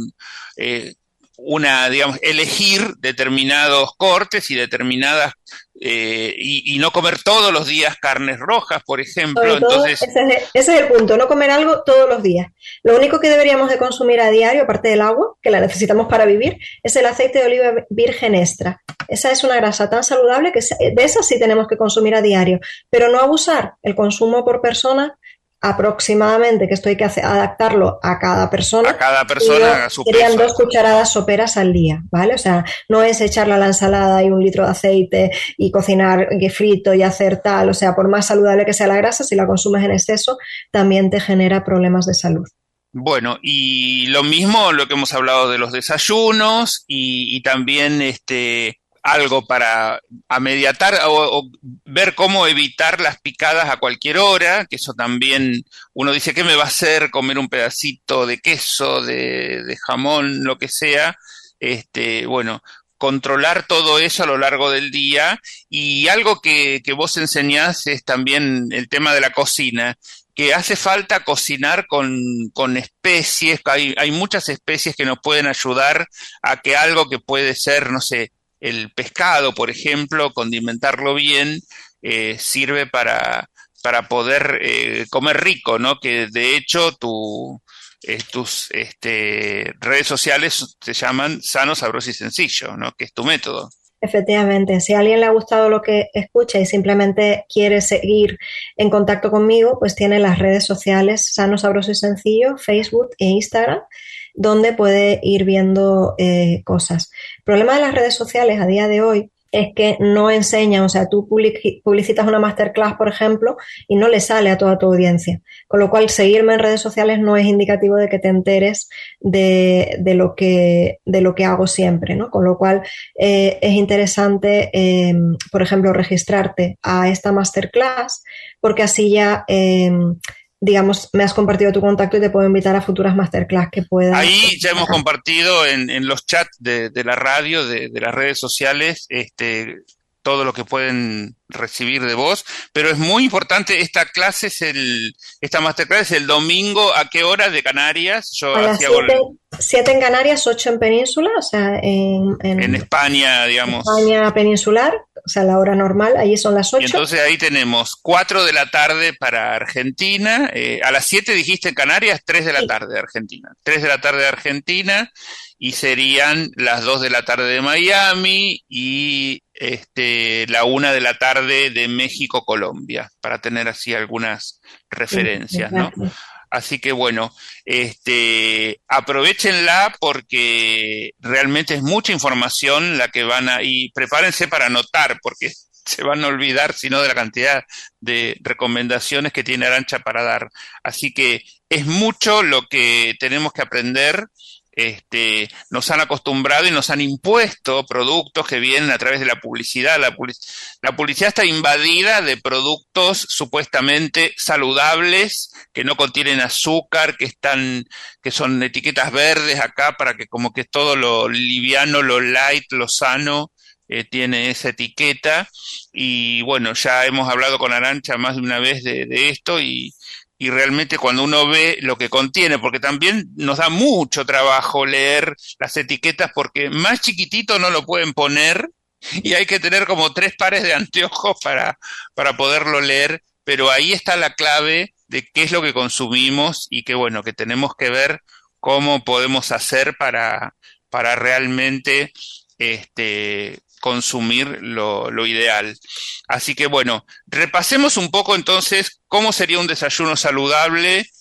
digamos, elegir determinados cortes y determinadas y no comer todos los días carnes rojas, por ejemplo. Sobre todo, Entonces, ese es el punto, no comer algo todos los días. Lo único que deberíamos de consumir a diario, aparte del agua, que la necesitamos para vivir, es el aceite de oliva virgen extra. Esa es una grasa tan saludable que de esa sí tenemos que consumir a diario, pero no abusar. El consumo por persona aproximadamente, que esto hay que adaptarlo a cada persona, a su serían peso. 2 cucharadas soperas al día, ¿vale? O sea, no es echarle a la ensalada y 1 litro de aceite y cocinar frito y hacer tal, o sea, por más saludable que sea la grasa, si la consumes en exceso, también te genera problemas de salud. Bueno, y lo mismo lo que hemos hablado de los desayunos y también algo para amediatar o ver cómo evitar las picadas a cualquier hora, que eso también uno dice, ¿qué me va a hacer comer un pedacito de queso, de jamón, lo que sea? Bueno, controlar todo eso a lo largo del día y algo que vos enseñás es también el tema de la cocina, que hace falta cocinar con especies, hay muchas especies que nos pueden ayudar a que algo que puede ser, no sé, el pescado, por ejemplo, condimentarlo bien, sirve para poder comer rico, ¿no? Que de hecho tus redes sociales se llaman Sano, Sabroso y Sencillo, ¿no? Que es tu método. Efectivamente, si a alguien le ha gustado lo que escucha y simplemente quiere seguir en contacto conmigo, pues tiene las redes sociales Sano, Sabroso y Sencillo, Facebook e Instagram, donde puede ir viendo cosas. El problema de las redes sociales a día de hoy es que no enseñan, o sea, tú publicitas una masterclass, por ejemplo, y no le sale a toda tu audiencia. Con lo cual, seguirme en redes sociales no es indicativo de que te enteres de lo que hago siempre, ¿no? Con lo cual, es interesante, por ejemplo, registrarte a esta masterclass, porque así ya digamos, me has compartido tu contacto y te puedo invitar a futuras masterclass que puedas. Ahí ya hemos compartido en los chats de la radio, de las redes sociales, todo lo que pueden recibir de vos, pero es muy importante, esta masterclass es el domingo, ¿a qué hora de Canarias? Yo a las 7 en Canarias, 8 en Península, o sea, en España, digamos. España peninsular, o sea, la hora normal, allí son las 8. Y entonces ahí tenemos 4 de la tarde para Argentina, a las 7 dijiste en Canarias, 3 de la tarde de Argentina. 3 de la tarde de Argentina y serían las 2 de la tarde de Miami y la 1 de la tarde de México, Colombia, para tener así algunas referencias, ¿no? Así que bueno, aprovechenla porque realmente es mucha información la que y prepárense para anotar porque se van a olvidar, sino de la cantidad de recomendaciones que tiene Arantxa para dar. Así que es mucho lo que tenemos que aprender. Nos han acostumbrado y nos han impuesto productos que vienen a través de la publicidad. La publicidad está invadida de productos supuestamente saludables, que no contienen azúcar, que son etiquetas verdes acá para que como que todo lo liviano, lo light, lo sano, tiene esa etiqueta. Y bueno, ya hemos hablado con Arantxa más de una vez de esto y realmente cuando uno ve lo que contiene, porque también nos da mucho trabajo leer las etiquetas porque más chiquitito no lo pueden poner y hay que tener como 3 pares de anteojos para poderlo leer, pero ahí está la clave de qué es lo que consumimos y que bueno, que tenemos que ver cómo podemos hacer para realmente consumir lo ideal. Así que bueno, repasemos un poco entonces cómo sería un desayuno saludable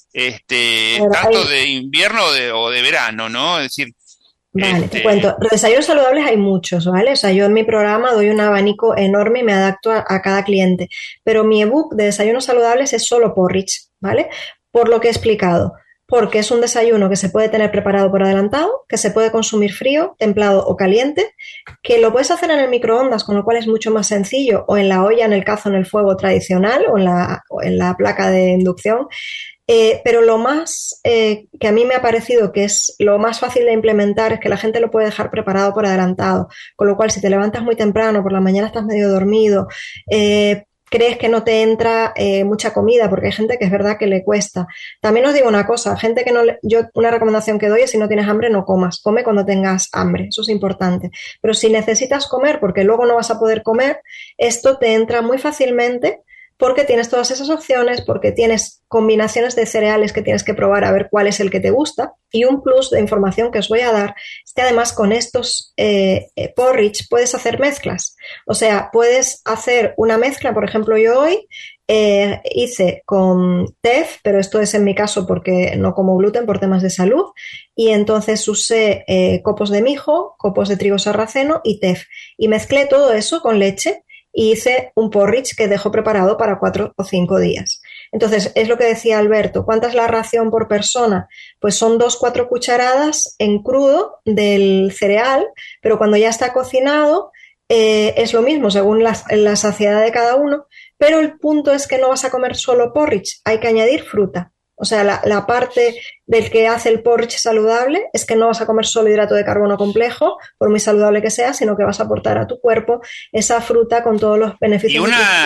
tanto de invierno o de verano, ¿no? Es decir, vale, te cuento. Los desayunos saludables hay muchos, ¿vale? O sea, yo en mi programa doy un abanico enorme y me adapto a cada cliente. Pero mi ebook de desayunos saludables es solo porridge, ¿vale? Por lo que he explicado. Porque es un desayuno que se puede tener preparado por adelantado, que se puede consumir frío, templado o caliente, que lo puedes hacer en el microondas, con lo cual es mucho más sencillo, o en la olla, en el cazo, en el fuego tradicional, o en la placa de inducción. Pero lo más que a mí me ha parecido que es lo más fácil de implementar es que la gente lo puede dejar preparado por adelantado, con lo cual si te levantas muy temprano, por la mañana estás medio dormido, crees que no te entra mucha comida, porque hay gente que es verdad que le cuesta. También os digo una cosa, gente que no yo una recomendación que doy es si no tienes hambre no comas, come cuando tengas hambre, eso es importante. Pero si necesitas comer porque luego no vas a poder comer, esto te entra muy fácilmente porque tienes todas esas opciones, porque tienes combinaciones de cereales que tienes que probar a ver cuál es el que te gusta. Y un plus de información que os voy a dar es que además con estos porridge puedes hacer mezclas. O sea, puedes hacer una mezcla, por ejemplo, yo hoy hice con TEF, pero esto es en mi caso porque no como gluten por temas de salud, y entonces usé copos de mijo, copos de trigo sarraceno y TEF. Y mezclé todo eso con leche y hice un porridge que dejo preparado para 4 o 5 días. Entonces, es lo que decía Alberto, ¿cuánta es la ración por persona? Pues son 2-4 cucharadas en crudo del cereal, pero cuando ya está cocinado es lo mismo según la saciedad de cada uno, pero el punto es que no vas a comer solo porridge, hay que añadir fruta. O sea, la parte del que hace el porridge saludable es que no vas a comer solo hidrato de carbono complejo, por muy saludable que sea, sino que vas a aportar a tu cuerpo esa fruta con todos los beneficios.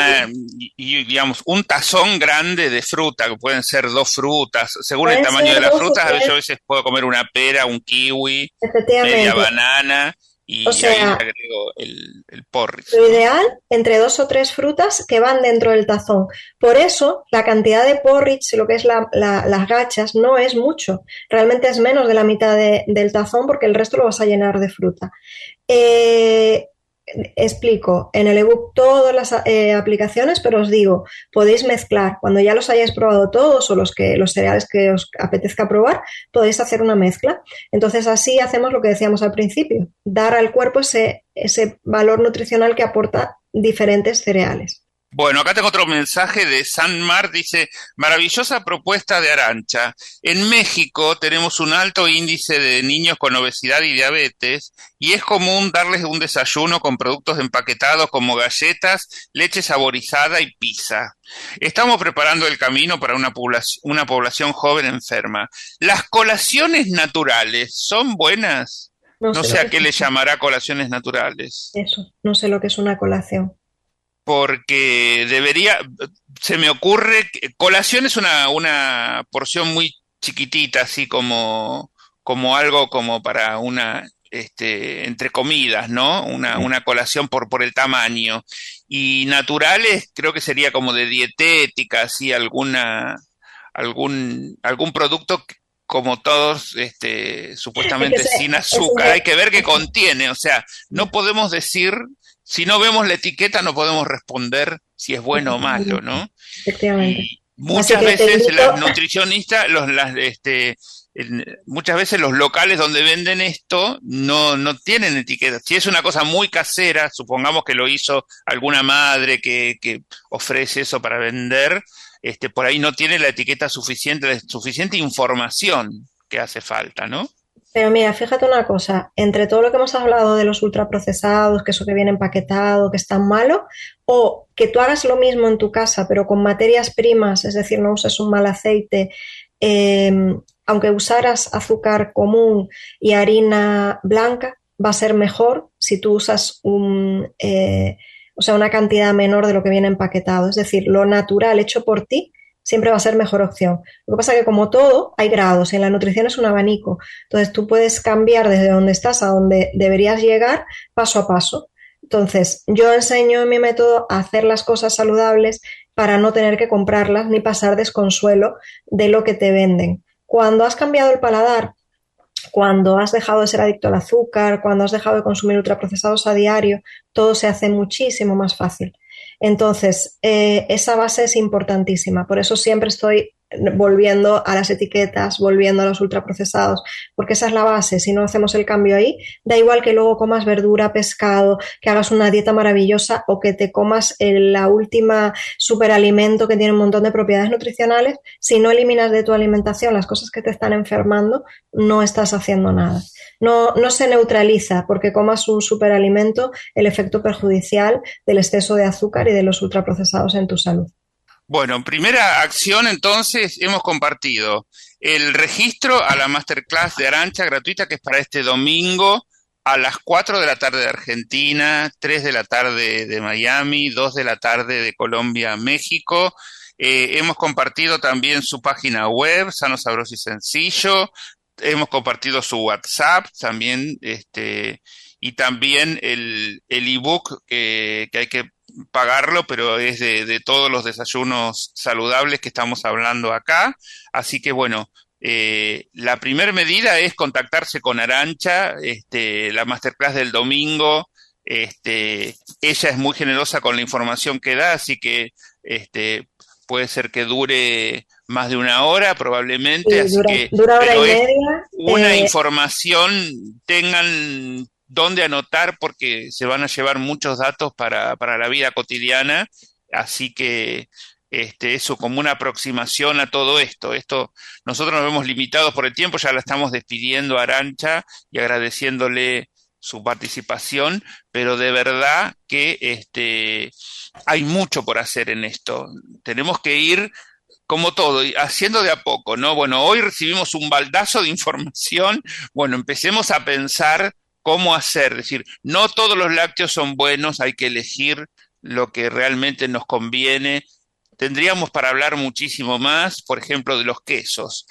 Y digamos, un tazón grande de fruta, que pueden ser 2 frutas, según el tamaño de las frutas, yo a veces puedo comer una pera, un kiwi, media banana. Y o sea, ahí agrego el porridge. Lo ideal, entre 2 o 3 frutas que van dentro del tazón. Por eso, la cantidad de porridge, lo que es las gachas, no es mucho. Realmente es menos de la mitad del tazón porque el resto lo vas a llenar de fruta. Explico en el ebook todas las aplicaciones, pero os digo, podéis mezclar. Cuando ya los hayáis probado todos o los cereales que os apetezca probar, podéis hacer una mezcla. Entonces así hacemos lo que decíamos al principio, dar al cuerpo ese valor nutricional que aporta diferentes cereales. Bueno, acá tengo otro mensaje de Sanmar, dice, maravillosa propuesta de Arantxa. En México tenemos un alto índice de niños con obesidad y diabetes y es común darles un desayuno con productos empaquetados como galletas, leche saborizada y pizza. Estamos preparando el camino para una población joven enferma. ¿Las colaciones naturales son buenas? No sé a qué le llamará colaciones naturales. Eso, no sé lo que es una colación. Porque se me ocurre, colación es una porción muy chiquitita, así como algo como para entre comidas, ¿no? Una colación por el tamaño. Y naturales creo que sería como de dietética, así algún producto como todos, supuestamente sin azúcar. Hay que ver qué contiene, o sea, no podemos decir... Si no vemos la etiqueta no podemos responder si es bueno o malo, ¿no? Efectivamente. Y muchas veces las nutricionistas, muchas veces los locales donde venden esto no tienen etiqueta. Si es una cosa muy casera, supongamos que lo hizo alguna madre que ofrece eso para vender, por ahí no tiene la etiqueta suficiente información que hace falta, ¿no? Pero mira, fíjate una cosa, entre todo lo que hemos hablado de los ultraprocesados, que eso que viene empaquetado, que es tan malo, o que tú hagas lo mismo en tu casa, pero con materias primas, es decir, no uses un mal aceite, aunque usaras azúcar común y harina blanca, va a ser mejor si tú usas una cantidad menor de lo que viene empaquetado. Es decir, lo natural hecho por ti siempre va a ser mejor opción. Lo que pasa es que como todo, hay grados y en la nutrición es un abanico. Entonces tú puedes cambiar desde donde estás a donde deberías llegar paso a paso. Entonces yo enseño en mi método a hacer las cosas saludables para no tener que comprarlas ni pasar desconsuelo de lo que te venden. Cuando has cambiado el paladar, cuando has dejado de ser adicto al azúcar, cuando has dejado de consumir ultraprocesados a diario, todo se hace muchísimo más fácil. Entonces, esa base es importantísima. Por eso siempre estoy volviendo a las etiquetas, volviendo a los ultraprocesados, porque esa es la base. Si no hacemos el cambio ahí, da igual que luego comas verdura, pescado, que hagas una dieta maravillosa o que te comas la última superalimento que tiene un montón de propiedades nutricionales. Si no eliminas de tu alimentación las cosas que te están enfermando, no estás haciendo nada. No se neutraliza porque comas un superalimento el efecto perjudicial del exceso de azúcar y de los ultraprocesados en tu salud. Bueno, primera acción entonces, hemos compartido el registro a la masterclass de Arantxa gratuita, que es para este domingo a las 4 de la tarde de Argentina, 3 de la tarde de Miami, 2 de la tarde de Colombia, México. Hemos compartido también su página web, Sano, Sabroso y Sencillo. Hemos compartido su WhatsApp también, y también el ebook que hay que pagarlo, pero es de todos los desayunos saludables que estamos hablando acá. Así que bueno, la primera medida es contactarse con Arantxa, la masterclass del domingo. Ella es muy generosa con la información que da, así que puede ser que dure más de una hora probablemente, así que dura hora pero y es media. una información, tengan dónde anotar porque se van a llevar muchos datos para la vida cotidiana, así que eso como una aproximación a todo esto. Nosotros nos vemos limitados por el tiempo, ya la estamos despidiendo a Arantxa y agradeciéndole su participación, pero de verdad que hay mucho por hacer en esto. Tenemos que ir como todo, haciendo de a poco, ¿no? Bueno, hoy recibimos un baldazo de información, bueno, empecemos a pensar cómo hacer, es decir, no todos los lácteos son buenos, hay que elegir lo que realmente nos conviene. Tendríamos para hablar muchísimo más, por ejemplo, de los quesos.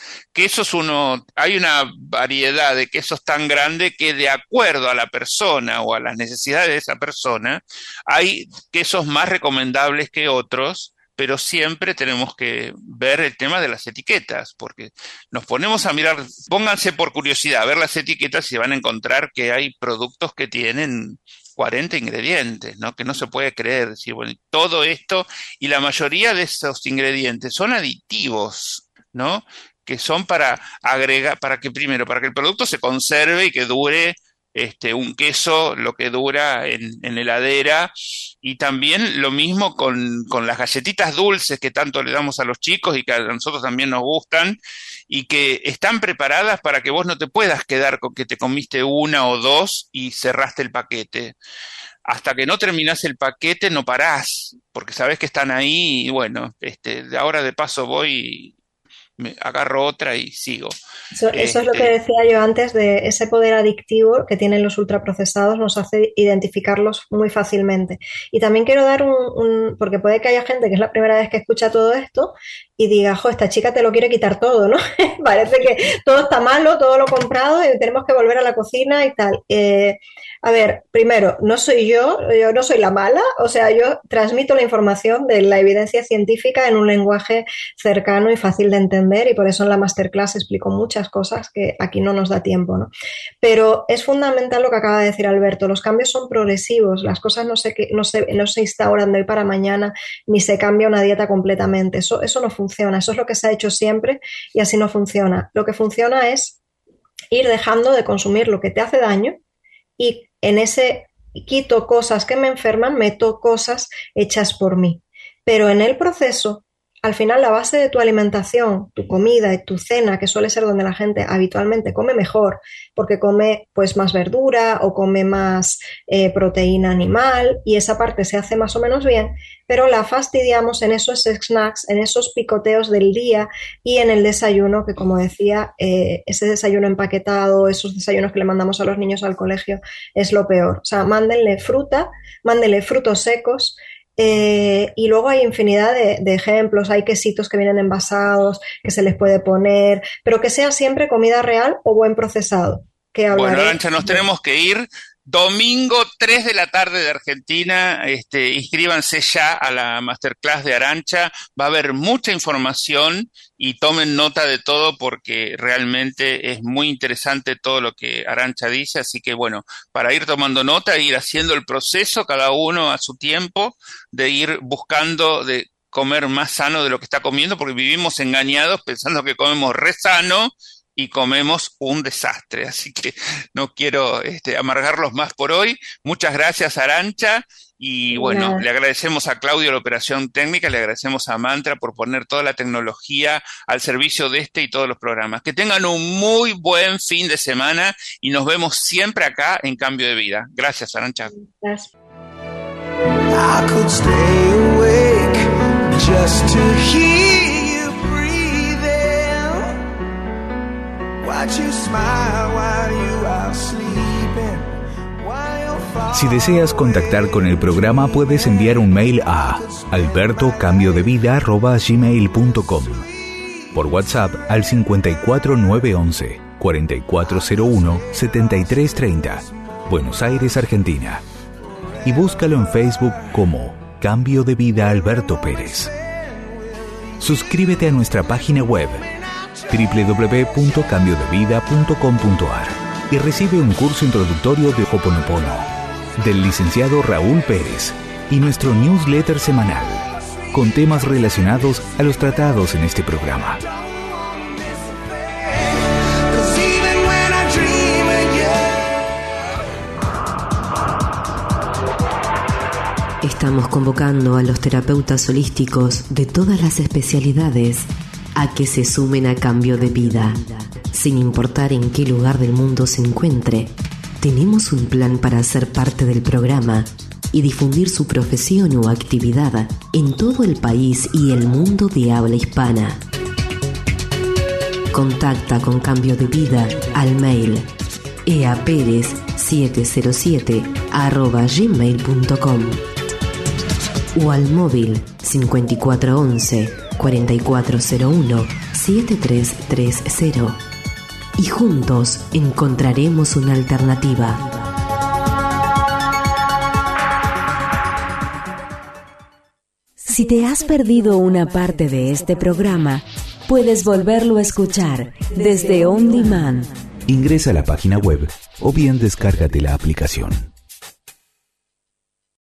Hay una variedad de quesos tan grande que de acuerdo a la persona o a las necesidades de esa persona, hay quesos más recomendables que otros, pero siempre tenemos que ver el tema de las etiquetas, porque nos ponemos a mirar, pónganse por curiosidad a ver las etiquetas y van a encontrar que hay productos que tienen 40 ingredientes, ¿no? Que no se puede creer, decir, bueno, todo esto, y la mayoría de esos ingredientes son aditivos, ¿no? Que son para agregar, para que el producto se conserve y que dure un queso lo que dura en heladera, y también lo mismo con las galletitas dulces que tanto le damos a los chicos y que a nosotros también nos gustan, y que están preparadas para que vos no te puedas quedar con que te comiste una o dos y cerraste el paquete. Hasta que no terminás el paquete no parás, porque sabés que están ahí y bueno, de ahora de paso voy, me agarro otra y sigo. Eso es lo que decía yo antes, de ese poder adictivo que tienen los ultraprocesados, nos hace identificarlos muy fácilmente. Y también quiero dar porque puede que haya gente que es la primera vez que escucha todo esto y diga, jo, esta chica te lo quiere quitar todo, ¿no? Parece que todo está malo, todo lo comprado y tenemos que volver a la cocina y tal. A ver, primero, no soy yo no soy la mala, o sea, yo transmito la información de la evidencia científica en un lenguaje cercano y fácil de entender, y por eso en la masterclass explico muchas cosas que aquí no nos da tiempo, ¿no? Pero es fundamental lo que acaba de decir Alberto, los cambios son progresivos, las cosas no se instauran de hoy para mañana, ni se cambia una dieta completamente, eso no funciona, eso es lo que se ha hecho siempre y así no funciona. Lo que funciona es ir dejando de consumir lo que te hace daño, y en ese quito cosas que me enferman, meto cosas hechas por mí. Pero en el proceso, al final la base de tu alimentación, tu comida y tu cena, que suele ser donde la gente habitualmente come mejor, porque come pues más verdura o come más proteína animal, y esa parte se hace más o menos bien, pero la fastidiamos en esos snacks, en esos picoteos del día y en el desayuno, que como decía, ese desayuno empaquetado, esos desayunos que le mandamos a los niños al colegio, es lo peor. O sea, mándenle fruta, mándenle frutos secos. Y luego hay infinidad de ejemplos, hay quesitos que vienen envasados, que se les puede poner, pero que sea siempre comida real o buen procesado. Bueno, Arantxa, nos tenemos que ir. Domingo 3 de la tarde de Argentina, inscríbanse ya a la masterclass de Arantxa, va a haber mucha información y tomen nota de todo porque realmente es muy interesante todo lo que Arantxa dice, así que bueno, para ir tomando nota e ir haciendo el proceso cada uno a su tiempo, de ir buscando de comer más sano de lo que está comiendo, porque vivimos engañados pensando que comemos re sano y comemos un desastre. Así que no quiero amargarlos más por hoy. Muchas gracias, Arantxa. Y bueno, le agradecemos a Claudio la operación técnica, le agradecemos a Mantra por poner toda la tecnología al servicio de y todos los programas. Que tengan un muy buen fin de semana y nos vemos siempre acá en Cambio de Vida. Gracias, Arantxa. Gracias. I could stay awake just to hear you breathing, watch you smile while you are sleeping. Si deseas contactar con el programa, puedes enviar un mail a albertocambiodevida@gmail.com, por WhatsApp al 54911 4401 7330, Buenos Aires, Argentina, y búscalo en Facebook como Cambio de Vida Alberto Pérez. Suscríbete a nuestra página web www.cambiodevida.com.ar y recibe un curso introductorio de Ho'oponopono del licenciado Raúl Pérez y nuestro newsletter semanal con temas relacionados a los tratados en este programa. Estamos convocando a los terapeutas holísticos de todas las especialidades a que se sumen a Cambio de Vida. Sin importar en qué lugar del mundo se encuentre, tenemos un plan para ser parte del programa y difundir su profesión o actividad en todo el país y el mundo de habla hispana. Contacta con Cambio de Vida al mail eaperez707@gmail.com o al móvil 5411 4401 7330 y juntos encontraremos una alternativa. Si te has perdido una parte de este programa, puedes volverlo a escuchar desde On Demand. Ingresa a la página web o bien descárgate la aplicación.